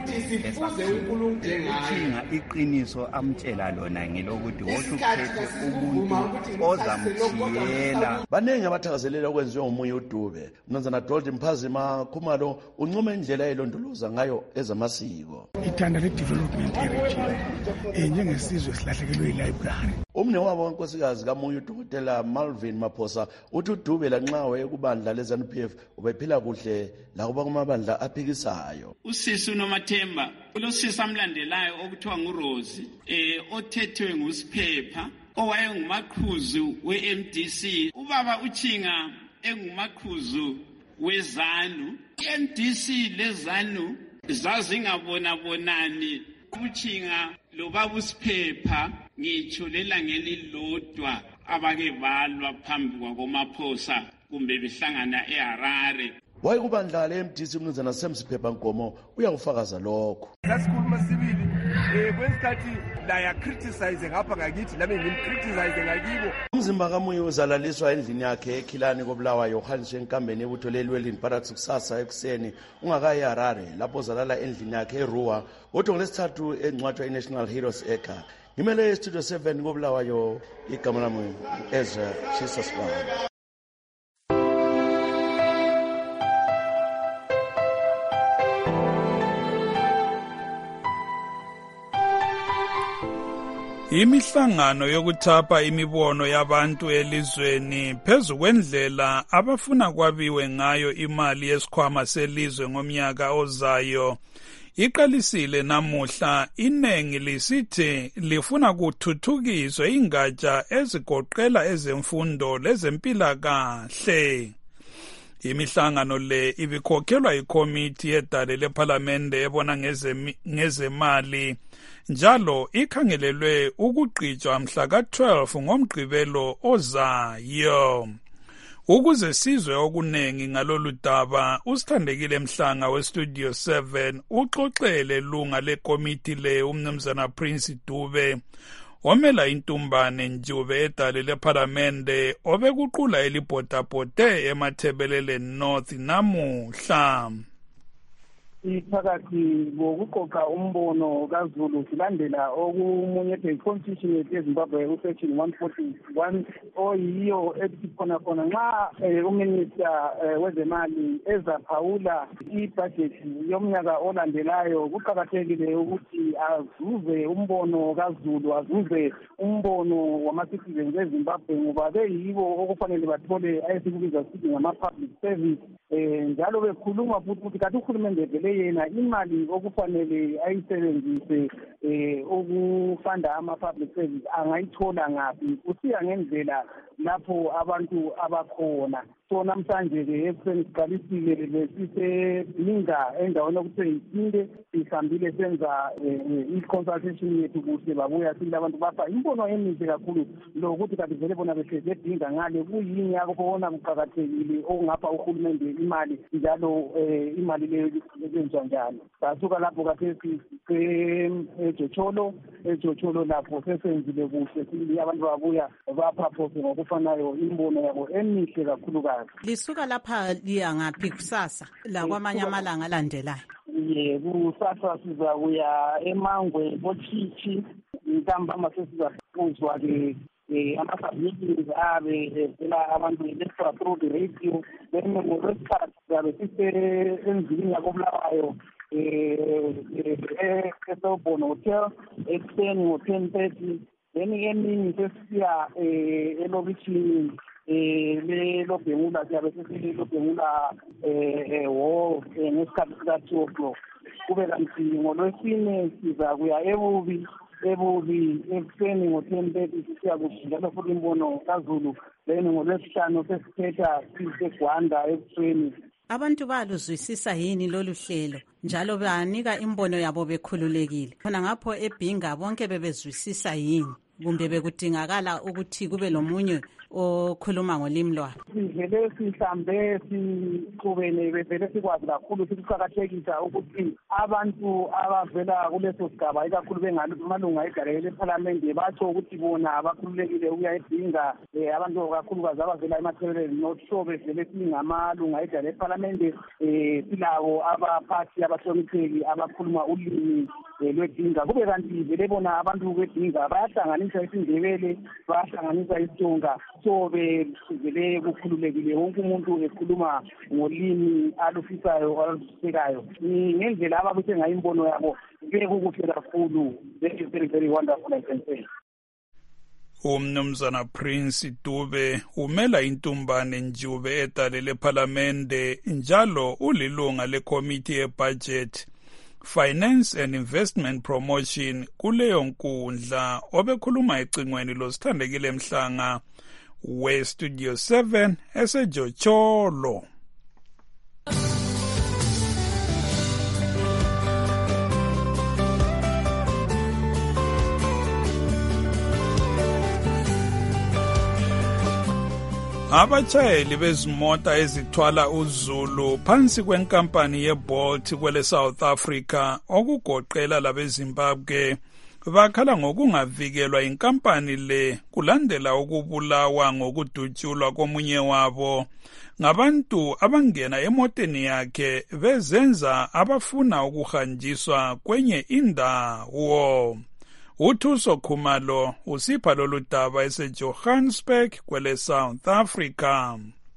Ukuthinga iqiniso amtshela lona ngelokuthi wotuphethe umuntu ozamthiyela. Baningi abathakazelela okwenziwe ngomunye uDube. Mnumzana Dolly Mphazima Khumalo uncoma indlela elondoloza ngayo ezamasiko. Ithanda le development area njengesizwe silahlekelwe ilibrary. Umne wabo wenkosikazi kaMoyi uDokotela Malvin Maphosa uthi uDube lanxa wayekubandla leZANU-PF ubephila kuhle lakuba kumabandla aphikisayo. Usisi uNomathemba ulosisi amlandelayo okuthiwa nguRose othethwe nguSiphepha owayengumaqhuzu weMDC. Ubaba uChinga engumaqhuzu weZANU. iMDC leZANU zazingabonabonani. UChinga lo baba uSiphepha ngitsho lelangeli lodwa abake balwa phambi kwakomaphosa kumbe behlangana eHarare. Wayekubandla leMDC umnumzana Semsiphepha Nkomo uyakufakaza lokho. Sasikhuluma sibili kwesikhathi la ya criticize ngapha ngakithi lami ngimcriticize ngakibo. Umzimba kaMoyi uzalaliswa endlini yakhe eKhilani koBulawayo uhanjiswe enkambeni ebutholeni welini Barracks kusasa ekuseni ungakayi eHarare lapho uzalala endlini yakhe eRuwa kodwa ngolesithathu engcwatshwa iNational Heroes Acre. Ngimele eStudio 7 koBulawayo igama lami Ezra Chisasibaba. Imihlangano yokuthapha imibono yabantu elizweni phezu kwendlela abafuna kwabiwe ngayo imali yesikhwama selizwe ngomnyaka ozayo iqalisile namuhla. Inengi lisithi lifuna kuthuthukiswe ingatsha ezigoqela ezemfundo lezempilakahle. Imihlangano le ibikhokhelwa ikomiti yedale lephalamende ebona ngezemali njalo ikhangelelwe ukugqitshwa mhla ka-12 ngoMgqibelo ozayo. Ukuze sizwe okunengi ngalolu daba, uSithandekile Mhlanga weStudio 7 uxoxele lunga lekomiti le umnumzana Prince Dube omela intumbane Njube edale lephalamende obekuqula elibhotabhote eMathebelele North namuhla. Iphakathi ngokuqoqa umbono kaZulu silandela okumunyethe iconstitution yethu eZimbabwe usection 141 oyiyo ethi khona nxa uminister wezemali ezaphawula ibudget yomnyaka olandelayo kuqakathekile ukuthi azuze umbono kaZulu, azuze umbono wama-citizens eZimbabwe ngoba beyibo okufanele bathole ayesikubiza sithi ngama-public service. Njalo bekhuluma futhi ukuthi kanti uhulumende vele yena imali okufanele ayisebenzise ukufanda ama-public service angayithola ngaphi, kusiya ngendlela lapho abantu abakhona. So namhlanje-ke ekuseni siqalisile besisebhinga endaweni okuthiwa yisinde, sihambile senza i-consultation yethu kuhle babuya sile abantu bapha imbono emihle kakhulu lokuthi kanti vele bona behlezi ebhinga ngale kuyini yakubona kuqakathekile okungapha uhulumende imali njalo imali leyo isetshenziswa njani. Sasuka lapho kathesi eJotsholo lapho sesenzile kuhle sile abantu babuya baphaphoze ngokufanayo imbono yabo emihle kakhulu kahle. Lisuka lapha liya ngaphi kusasa la kwamanye amalanga alandelayo? Kusasa sizakuya eMangwe boChichi ntambama sesizakuzwa-ke ama-submeetings abe evela abantu lecture through the radio. Then ngolwesithathu sizabe sisendlini yakoBulawayo eSelbourne Hotel ekuseni ngo-10:30. Then emini sesiya elokishini leLobhengula siyabe sesiLobhengula hall ngesikhathi sika-2 o'clock. Kube kanti ngolwesine sizakuya ebubi ekuseni ngo-10:30 sisiya kuhle njalo futhi imbono kaZulu. Then ngolwesihlanu sesithetha siseGwanda ekuseni. Abantu baluzwisisa yini lolu hlelo njalo banika imbono yabo bekhululekile? Khona ngapho ebhinga bonke bebezwisisa yini? kumbe bekudingakala ukuthi kube lomunye okhuluma ngolimi lwabo? Sivele sihlambe siqhubene bevele sikwazi kakhulu sikuqakathekisa ukuthi abantu abavela kuleso sigaba ikakhulu bengamalunga egalelo lephalamende batsho ukuthi bona abakhululekile ukuya edinga abantu kakhulukazi abavela emathebeleni North Shore bevele singamalunga egalelo lephalamende silabo abaphathi abahlonipheki abakhuluma ulimi lwedinga. Kube kanti vele bona abantu bedinga bayahlanganisa isindebele, bayahlanganisa isitonga, so bevele kukhululekile wonke umuntu ekhuluma ngolimi alufisayo alusekayo. Ngendlela ababuse ngayo imbono yabo bekukuhle kakhulu. That is very, very wonderful, I can say. Umnumzana Prince Dube umela intumbane Njube etale lephalamende njalo ulilunga lekomiti yebudget, Finance and Investment Promotion kuleyo nkundla obekhuluma ecingweni losithandekile Mhlanga we-Studio 7 eseJocholo. Abatshayeli bezimota ezithwala uzulu phansi kwenkampani yeBolt kwele South Africa okugoqela labeZimbabwe bakhala ngokungavikelwa inkampani le kulandela ukubulawa ngokudutshulwa komunye wabo ngabantu abangena emoteni yakhe bezenza abafuna ukuhanjiswa kwenye indawo. Uthuso Khumalo usipha lolu daba eseJohannesburg kwele South Africa.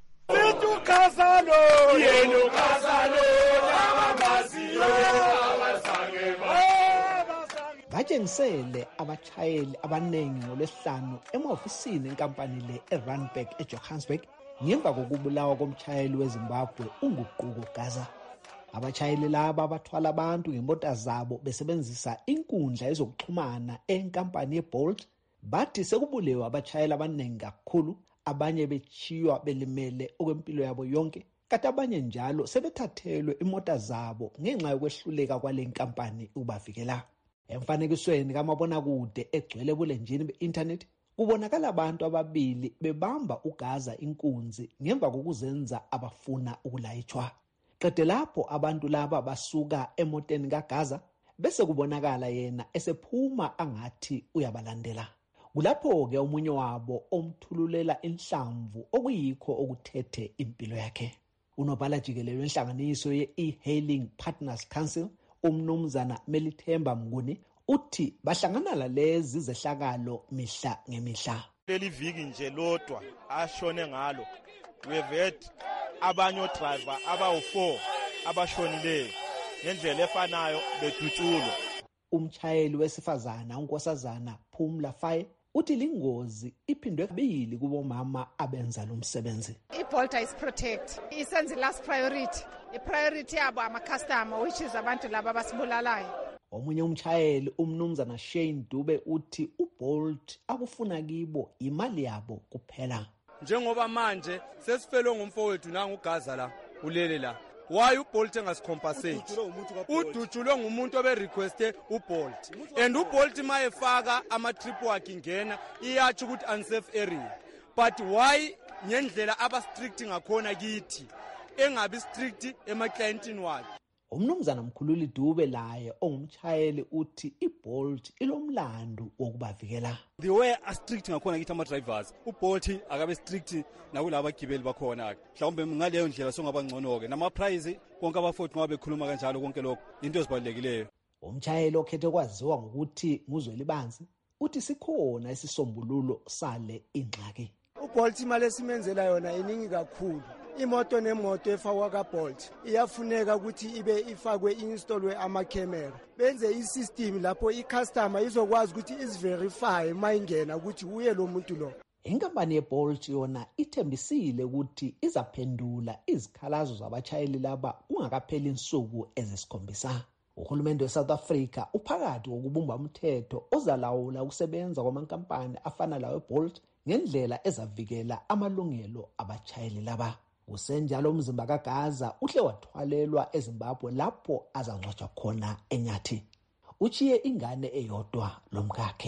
Batshengisele abatshayeli abanengi ngolwesihlanu emahofisini enkampani le eRandburg eJohannesburg ngemva kokubulawa komtshayeli weZimbabwe uNguquko Gaza. Abatshayeli laba bathwala abantu ngemota zabo besebenzisa inkundla ezokuxhumana enkampani yeBolt bathi sekubulewe abatshayeli abanengi kakhulu, abanye bechiywa belimele okwempilo yabo yonke, kanti abanye njalo sebethathelwe imota zabo ngenxa yokwehluleka kwale nkampani ukubavikela. Emfanekisweni kamabonakude egcwele bulenjini be-internet kubonakala abantu ababili bebamba uGaza inkunzi ngemva kokuzenza abafuna ukulayitshwa. Qede lapho abantu laba basuka emoteni kaGaza bese kubonakala yena esephuma angathi uyabalandela. Kulapho-ke omunye wabo omthululela inhlamvu okuyikho okuthethe impilo yakhe. Unobhala jikelele wenhlanganiso ye-E-Hailing Partners Council umnumzana Melithemba Mnguni uthi bahlangana lalezi zehlakalo mihla ngemihla. Leli viki nje lodwa ashone ngalo wevet abanye odriver abawu4 abashonileyo ngendlela efanayo bedutshulwa. Umtshayeli wesifazana unkosazana Phumla Faye uthi lingozi iphindwe kabili kubomama abenza lo msebenzi. iBolt is protect isenze last priority. Ipriority yabo ama-customer which is abantu laba abasibulalayo. Omunye umtshayeli umnumzana Shane Dube uthi uBolt akufuna kibo imali yabo kuphela. Njengoba manje sesifelwe ngumfowethu nanguGaza la ulele la, why uBolt engascompensate? Udutshulwe ngumuntu oberequeste uBolt and uBolt mayefaka ama-trip wakhe ingena iyathi ukuthi unsafe area, but why ngendlela aba-strict ngakhona kithi engabi strict emaclientini wakhe? Umnumzana Mkhululi Dube laye ongumtshayeli uthi iBolt ilomlando wokubavikela. The way a strict ngakhona kithi ama-drivers, uBolt akabe strict nakulabo abagibeli bakhona. Mhlawumbe ngaleyo ndlela songaba ngcono-ke nama-price konke abafowethu ngoba bekhuluma kanjalo konke lokho into ezibalulekileyo. Umtshayeli okhethe kwaziwa ngokuthi nguzwelibanzi uthi sikhona isisombululo sale ingxaki. uBolt imali esimenzela yona iningi kakhulu. Imoto nemoto efakwa kaBolt iyafuneka ukuthi ibe ifakwe installwe ama-camera, benze i-system lapho i-customer izokwazi ukuthi iziverify mayingena ukuthi uye lo muntu lo. Inkampani yeBolt yona ithembisile ukuthi izaphendula izikhalazo zabatshayeli laba kungakapheli insuku ezisikhombisa. Uhulumende weSouth Africa uphakathi kokubumba umthetho ozalawula ukusebenza kwamankampani afana lawo eBolt ngendlela ezavikela amalungelo abatshayeli laba. Usenjalo umzimba kaGaza uhle wathwalelwa eZimbabwe lapho azangcwatshwa khona eNyathi. Uchiye ingane eyodwa lomkakhe.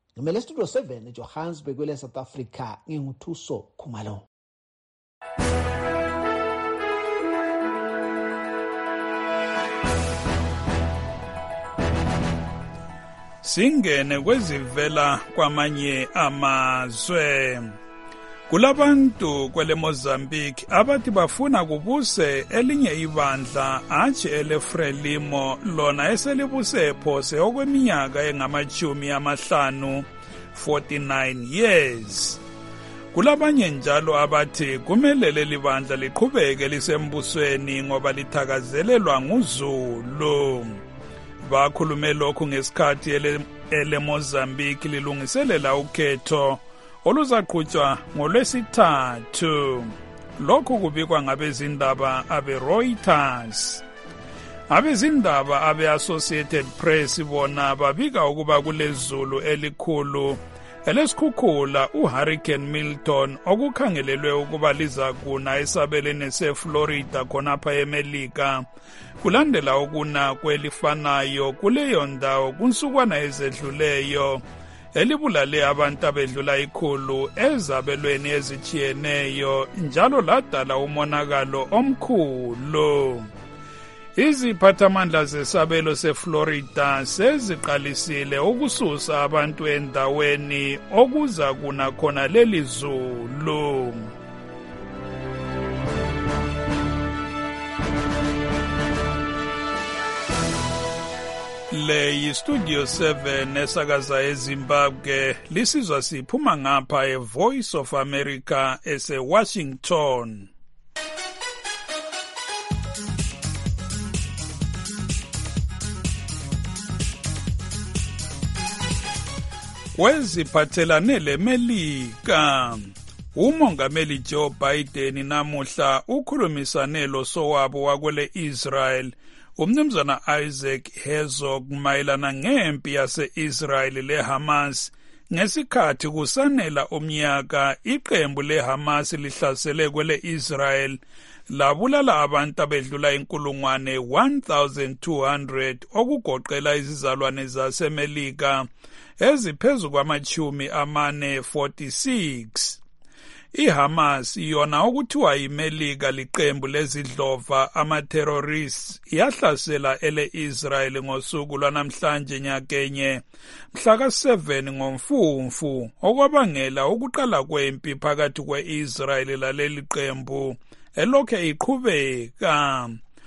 ngimele Studio 7 eJohannesburg kwele South Africa nginguthuso Khumalo. Singene kwezivela kwamanye amazwe. Kulabantu kwele Mozambique abathi bafuna kubuse elinye ibandla atshi eleFrelimo lona eselibuse phose okweminyaka engama-50 49 years. Kulabanye njalo abathi kumele leli bandla liqhubeke lisembusweni ngoba lithakazelelwa nguZulu. Bakhulume lokhu ngesikhathi ele Mozambique lilungiselela ukhetho oluzaqhutshwa ngoLwesithathu. Lokhu kubikwa ngabezindaba abe-Reuters. Abezindaba abe-Associated Press bona babika ukuba kulezulu elikhulu elesikhukhula uHurricane Milton okukhangelelwe ukuba liza kuna esabeleni seFlorida khonapha eMelika. Kulandela ukuna kwelifanayo kuleyo ndawo kunsukwana ezedluleyo elibulale abantu abedlula 100 ezabelweni ezitshiyeneyo njalo ladala umonakalo omkhulu. Iziphathamandla zesabelo seFlorida seziqalisile ukususa abantu endaweni okuza kuna khona leli zulu. Le yiStudio 7 esakaza eZimbabwe lisizwa siphuma ngapha eVoice of America eseWashington. Weziphathelane leMelika. Umongameli Joe Biden namuhla ukhulumisane losowabo wakwele Israel umnumzana Isaac Herzog mayelana ngempi yase-Israel leHamas ngesikhathi kusanela umnyaka iqembu leHamas lihlasele kwele Israel labulala abantu abedlula 1,200 okugoqela izizalwane zaseMelika eziphezu kwama-46. IHamas yona okuthiwa yiMelika liqembu lezidlova ama-terrorists yahlasela ele-Israel ngosuku lwanamhlanje nyakenye mhla ka-7 ngoMfumfu okwabangela ukuqala kwempi phakathi kwe-Israel laleli qembu elokhe iqhubeka.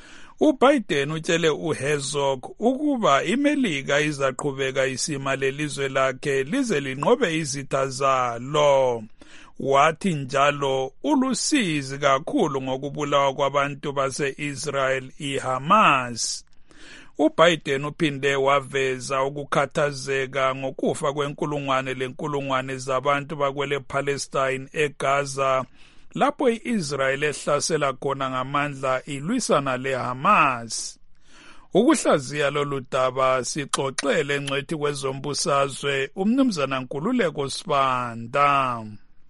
uBiden utshele uHerzog ukuba iMelika izaqhubeka isima lelizwe lakhe lize linqobe izitha zalo. Wathi njalo ulusizi kakhulu ngokubulawa kwabantu base-Israel iHamas. uBiden uphinde waveza ukukhathazeka ngokufa kwenkulungwane zabantu bakwele Palestine eGaza lapho i-Israel ehlasela khona ngamandla ilwisana leHamas. Ukuhlaziya lolu daba sixoxele ngcwethi kwezombusazwe umnumzana Nkululeko Sibanda.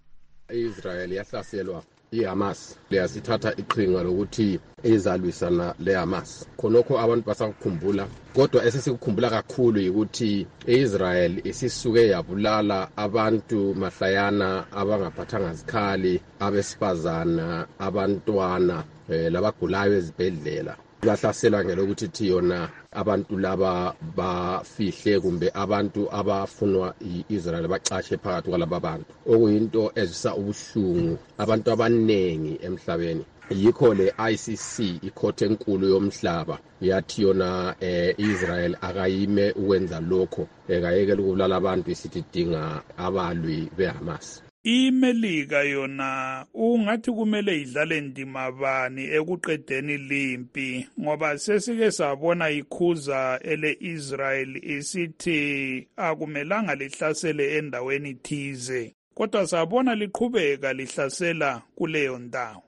Israel yahlaselwa iHamas leyasithatha iqhinga lokuthi izalwisana leHamas. Khonokho abantu basakukhumbula, kodwa esesikumbula kakhulu ukuthi iIsrael isisuke yabulala abantu mahlayana abangaphathanga zikhali, abesifazana, abantwana labagulayo ezibhedlela. Bahlasela ngelokuthi thiyona abantu laba bafihle kumbe abantu abafunwa iIsrael bacashe phakathi kwalaba bantu, okuyinto ezisa ubuhlungu abantu abanengi emhlabeni. Yikho le ICC ikhothe enkulu yomhlaba yathi yona Israel akayime ukwenza lokho, ekayekela ukubulala abantu isithi dinga abalwi beHamas. iMelika yona ungathi kumele idlale ndima bani ekuqedeni limpi ngoba sesike sabona ikhuza ele-Israel isithi akumelanga lihlasele endaweni thize kodwa sabona liqhubeka lihlasela kuleyo ndawo.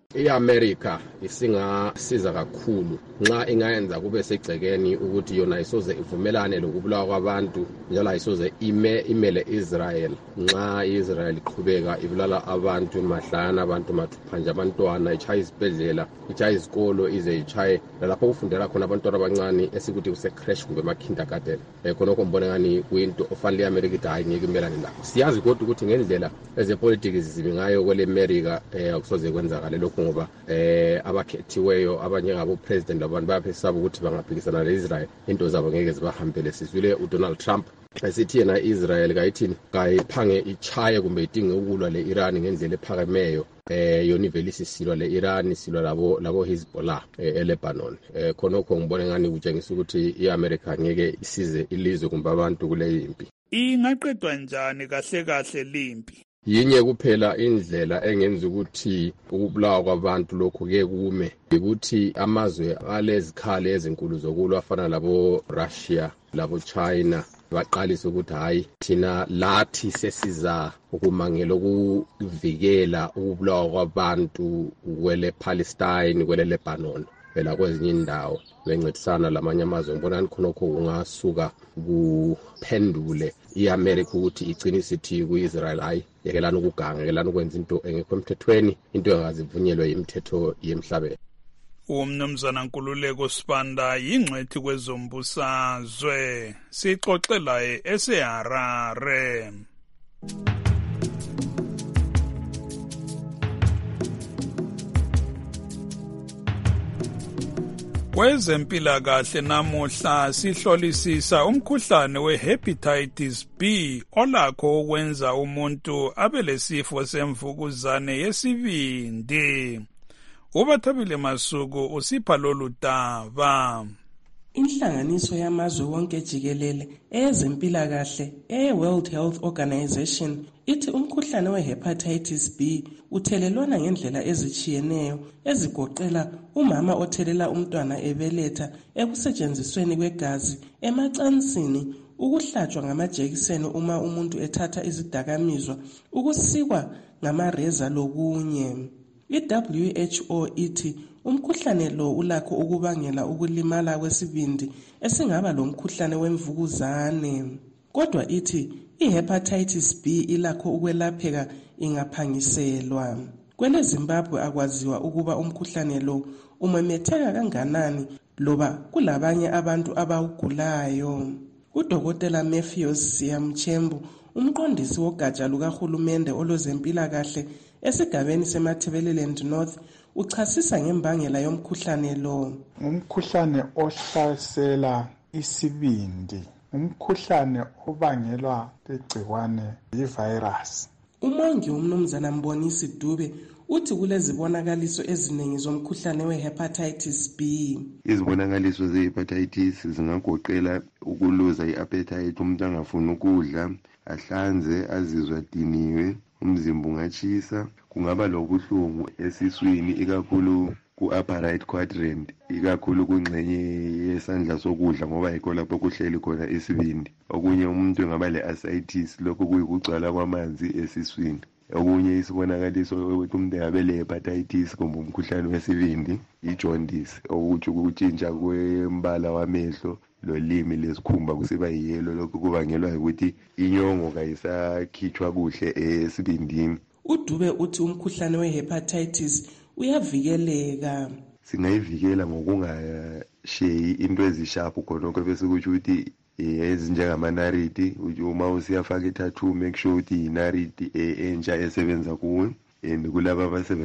i-America isingasiza kakhulu nxa ingayenza kube segcekeni ukuthi yona isoze ivumelane lokubulawa kwabantu njalo isoze imele Israel nxa Israel iqhubeka ibulala abantu mahlana abantu mathupha abantwana ichaya izibhedlela ichaya izikolo ize ichaye lapho kufundela khona abantwana abancane esikuthi kuse crash kumbe kindergarten khonokho mbona ngani kuyinto ofanele iAmerica ithi hayi ngeke imelane lakho. Siyazi kodwa ukuthi ngendlela ezepolitiki zimi ngayo kwele America akusoze kwenzakale lokho ngoba abakhethiweyo abanye ngabo president abantu bayaphesaba ukuthi bangaphikisana neIsrael into zabo ngeke zibahambele. Sizwile uDonald Trump esithi yena Israel kayiphange ichaye kumbe idinge ukulwa leIran ngendlela ephakemeyo yona ivelisi silwa leIran silwa labo Hezbollah eLebanon. Khonokho ngibone ngani kutshengisa ukuthi iAmerica ngeke isize ilizwe kumbe abantu kule impi. Ingaqedwa njani kahle limpi? Yinye kuphela indlela engenza ukuthi ukubulawa kwabantu lokho ke kume ukuthi amazwe alezikhali ezinkulu zokulwa afana labo Russia labo China baqalisa ukuthi hayi thina lathi sesiza ukumangela ukuvikela ukubulawa kwabantu kwele Palestine kwele Lebanon phela kwezinye indawo bencedisana lamanye amazwe. Ngibona khonokho kungasuka kuphendule iAmerica ukuthi igcine isithi kuIsrael hayi yekelana ukuganga yekelana ukwenza into engekho emthethweni into engazivunyelwe imithetho yemhlabeni. Umnumzana Nkululeko Sibanda yingcwethi kwezombusazwe sixoxela eseHarare. Kwezempilakahle namuhla sihlolisisa umkhuhlane wehepatitis B olakho ukwenza umuntu abe lesifo semvukuzane yesibindi. Ubathabile Masuku usipha lolu daba. Inhlanganiso yamazwe wonke jikelele ezempilakahle World Health Organization ithi umkhuhlane wehepatitis B uthelelwana ngendlela ezitshiyeneyo ezigoqela umama othelela umntwana ebeletha, ekusetshenzisweni kwegazi, emacansini, ukuhlatshwa ngamajekiseni uma umuntu ethatha izidakamizwa, ukusikwa ngamareza lokunye. I-WHO ithi umkhuhlane lo ulakho ukubangela ukulimala kwesibindi esingaba lomkhuhlane wemvukuzane. Kodwa ithi i-hepatitis B ilakho ukwelapheka ingaphangiselwa. Kwele Zimbabwe akwaziwa ukuba umkhuhlane lo umemetheka kanganani loba kulabanye abantu abawugulayo. UDokotela Matthews Siyamchembu, umqondisi wogatsha lukahulumende olwezempilakahle esigabeni seMatabeleland North, uchasisa ngembangela yomkhuhlane lo. Umkhuhlane ohlasela isibindi, umkhuhlane obangelwa ligciwane ivirus. Umongi umnumzana Mbonisi Dube uthi kulezibonakaliso eziningi zomkhuhlane wehepatitis B. Izibonakaliso zehepatitis zingagoqela ukuluza iappetite, umuntu angafuni ukudla, ahlanze, azizwe adiniwe, umzimba ungatshisa, kungaba lobuhlungu esiswini ikakhulu ku-upper right quadrant, ikakhulu kungxenye yesandla sokudla ngoba yikho lapho kuhleli khona isibindi. Okunye umuntu engaba le-ascites, lokho kuyikugcwala kwamanzi esiswini. Okunye isibonakaliso ukuthi umuntu engabe le-hepatitis kumbe umkhuhlane wesibindi, i-jaundice, okuthi ukutshintsha kwembala wamehlo lolimi lesikhumba kusiba yiyelo. Lokho kubangelwa ukuthi inyongo kayisakhitshwa kuhle esibindini. uDube uthi umkhuhlane wehepatitis uyavikeleka. Singayivikela ngokungasheyi into ezisharp khonokho bese kuthi ukuthi ezinjengamanariti, uma usiyafaka i-tattoo make sure ukuthi yinariti entsha esebenza kuwe. And kulaba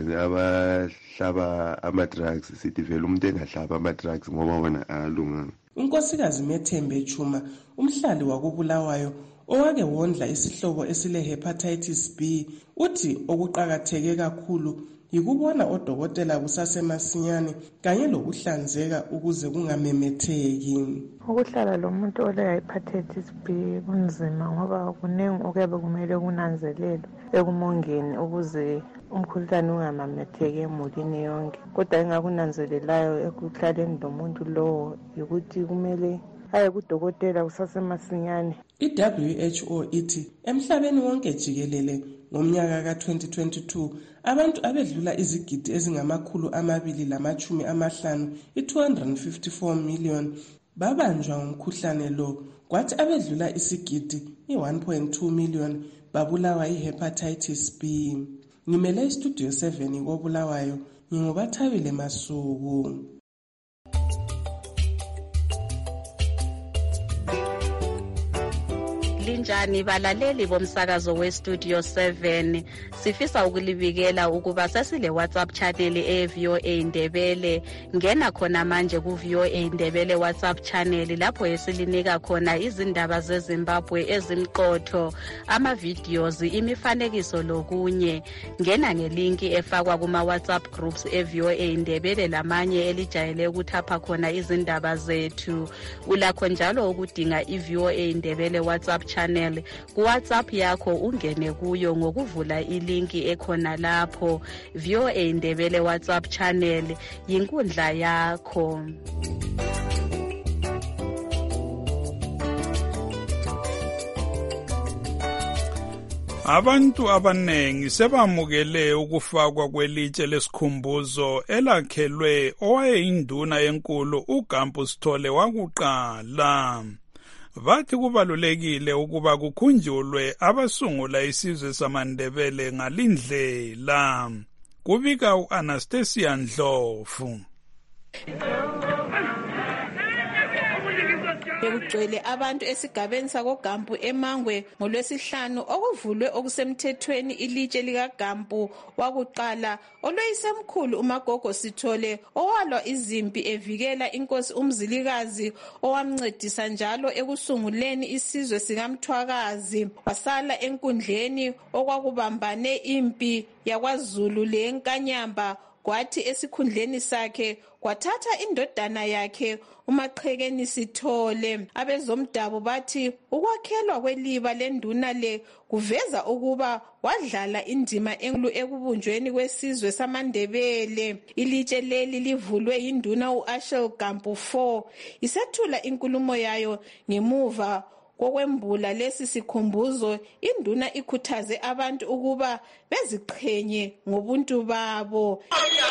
abahlaba ama-drugs sithi vele umuntu engahlaba ama-drugs ngoba wona alunganga. uNkosikazi Methembe Chuma, umhlali wakubulawayo owake wondla isihlobo esile-hepatitis B, uthi okuqakatheke kakhulu yikubona odokotela kusasemasinyane kanye lokuhlanzeka ukuze kungamemetheki. Ukuhlala lomuntu ole-hepatitis B kunzima ngoba kuningi okuyabe kumele kunanzelelwe ekumongeni ukuze umkhuhlane ungamametheki emulini yonke. Kodwa engakunanzelelayo ekuhlaleni lomuntu lowo yikuthi kumele aye kudokotela kusasemasinyane. I-WHO ithi emhlabeni wonke jikelele ngomnyaka ka-2022 abantu abedlula izigidi ezingama250 i-254 million babanjwa ngumkhuhlane lo, kwathi abedlula isigidi i-1.2 million babulawa i-hepatitis B. Ngimele istudio 7 koBulawayo, ngingobathabile Masuku. Linjani balaleli bomsakazo westudio 7, sifisa ukulibikela ukuba sesile WhatsApp channel eVOA Ndebele. Ngena khona manje ku VOA Ndebele WhatsApp channel lapho esilinika khona izindaba zeZimbabwe ezimqotho, ama videos, imifanekiso lokunye. Ngena ngelinki efakwa kuma WhatsApp groups eVOA Ndebele lamanye elijayele ukuthapha khona izindaba zethu. Ulakho njalo ukudinga iVOA Ndebele WhatsApp channel ku WhatsApp yakho, ungene kuyo ngokuvula ilinki ekhona lapho. VOA Ndebele WhatsApp channel yinkundla yakho. Abantu abanengi sebamukele ukufakwa kwelitshe lesikhumbuzo elakhelwe owayeyinduna enkulu uGampu Sithole wakuqala. Bathi kubalulekile ukuba kukhunjulwe abasungula isizwe samaNdebele ngalindlela. Kubika uAnastasia Ndlovu. Bekugcwele abantu esigabeni sakoGampu eMangwe ngoLwesihlanu okuvulwe okusemthethweni ilitshe likaGampu wakuqala oloyisemkhulu uMagogo Sithole owalwa izimpi evikela inkosi uMzilikazi owamncedisa njalo ekusunguleni isizwe sikaMthwakazi. Wasala enkundleni okwakubambane impi yakwaZulu leNkanyamba, kwathi esikhundleni sakhe kwathatha indodana yakhe uMaqhekeni Sithole. Abezomdabu bathi ukwakhelwa kweliba lenduna le kuveza ukuba wadlala indima enkulu ekubunjweni kwesizwe samaNdebele. Ilitshe leli livulwe induna uAshel Gampu 4 isethula inkulumo yayo ngemuva kokwembula lesi sikhumbuzo. Induna ikhuthaze abantu ukuba beziqhenye ngobuntu babo.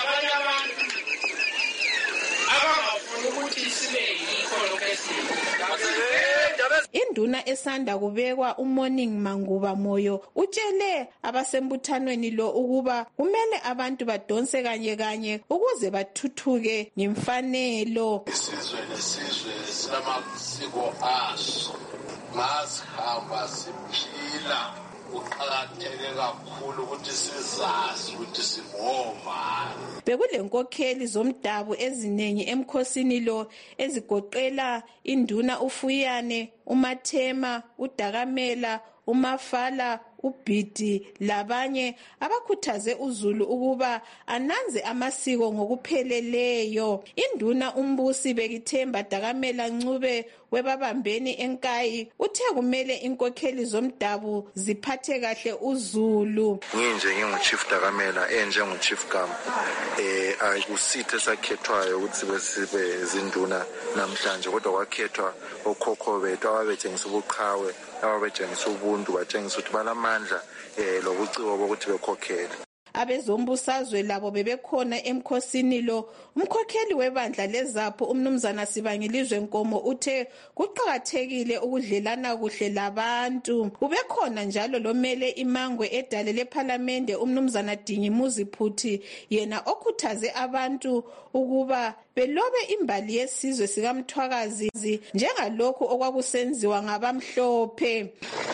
Induna esanda kubekwa uMorning Manguba Moyo utshele abasembuthanweni lo ukuba kumele abantu badonse kanye kanye ukuze bathuthuke ngemfanelo. Isizwe lesizwe sinamasiko aso, masihamba siphila. Kuqakatheke kakhulu ukuthi sizazi ukuthi singobani. Bekulenkokheli zomdabu ezinengi emkhosini lo ezigoqela induna uFuyane, uMathema, uDakamela, uMafala, uBhidi labanye abakhuthaze uZulu ukuba ananze amasiko ngokupheleleyo. Induna uMbusi Bekithemba Dakamela Ncube webabambeni eNkayi uthe kumele inkokheli zomdabu ziphathe kahle uZulu. Nginje nginguChief Dakamela njengoChief Gampu akusithe sakhethwayo ukuthi sibe zinduna namhlanje, kodwa kwakhethwa okhokho bethu ababetshengisa ubuqhawe, ababetshengisa ubuntu, batshengisa ukuthi balamandla lobuciko bokuthi bekhokhele. Abezombusazwe labo bebekhona emkhosini lo. Umkhokheli webandla leZapho uMnumzana Sibangilizwe Nkomo uthe kuqhakathekile ukudlelana kuhle labantu. Ubekhona njalo lomele iMangwe edale leParliament uMnumzana Dingimuzi Phuthi, yena okhuthaze abantu ukuba belobe imbali yesizwe sikaMthwakazi njengalokhu okwakusenziwa ngabamhlophe.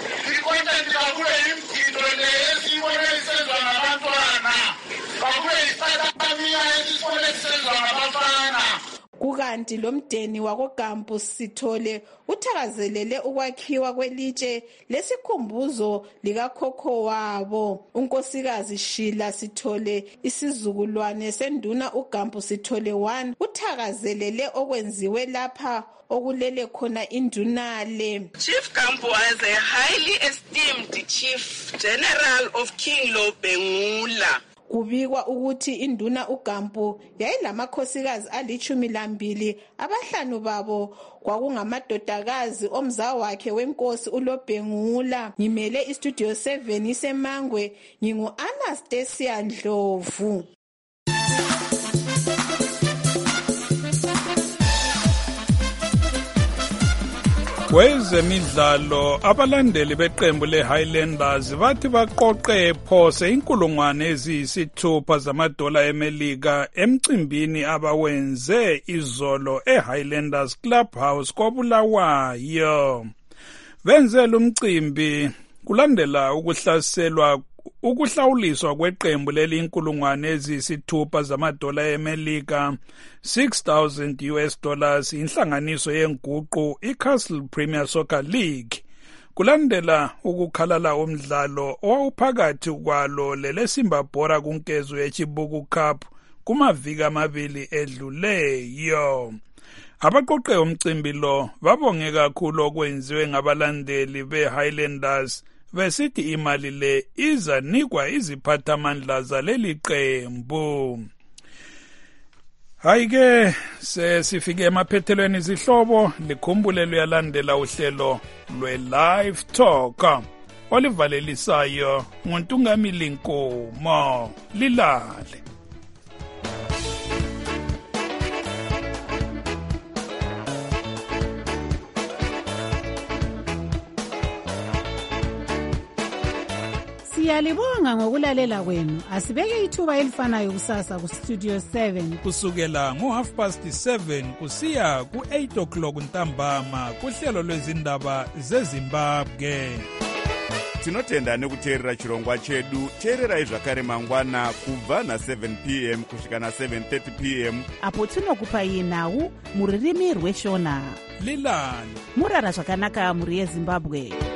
Kukanti lomdeni wakoGampu Sithole uthakazelele ukwakhiwa kwelitshe lesikhumbuzo likakhokho wabo. Unkosikazi Shila Sithole, isizukulwane senduna uGampu Sithole 1, uthakazelele okwenziwe lapha okulele khona indunale. Chief Gampu was a highly esteemed Chief General of King Lobengula. Kubikwa ukuthi induna uGampu yayilamakhosikazi ali12, abahlanu babo kwakungamadodakazi omzawa wakhe wenkosi uLobhengula. Ngimele iStudio 7 iseMangwe, ngingu-Anastasia Ndlovu. Kwezemidlalo, abalandeli beqembu leHighlanders bathi baqoqe phose inkulungwane eziyisithupha zamadola eMelika emcimbini abawenze izolo eHighlanders Clubhouse koBulawayo. Benzela umcimbi kulandela ukuhlawuliswa kweqembu leli inkulungwane eziyisithupha zamadola eMelika, $6,000 inhlanganiso yenguqu iCastle Premier Soccer League. Kulandela ukukhalala umdlalo owawuphakathi kwalo leleSimbabhora kunkezo yeChibuku Cup kumaviki amabili edluleyo. Abaqoqe umcimbi lo babonge kakhulu okwenziwe ngabalandeli beHighlanders, besithi imali le izanikwa iziphathamandla zaleli qembu. Hayi-ke sesifike emaphethelweni izihlobo, likhumbule luyalandela uhlelo lwe-Live Talk olivalelisayo nguNtungamili Nkomo. Lilale. Siyalibonga ngokulalela kwenu. Asibeke ithuba elifanayo kusasa kuStudio 7 kusukela ngo7:30 kusiya ku8 ntambama kuhlelo lwezindaba zeZimbabwe. Tinotenda nekuteerera chirongwa chedu. Teererai zvakare mangwana kubva na7 p.m. kusvika na7:30 p.m. apo tinokupai nhau muririmi rweshona. Lilale. Murara zvakanaka muri yeZimbabwe.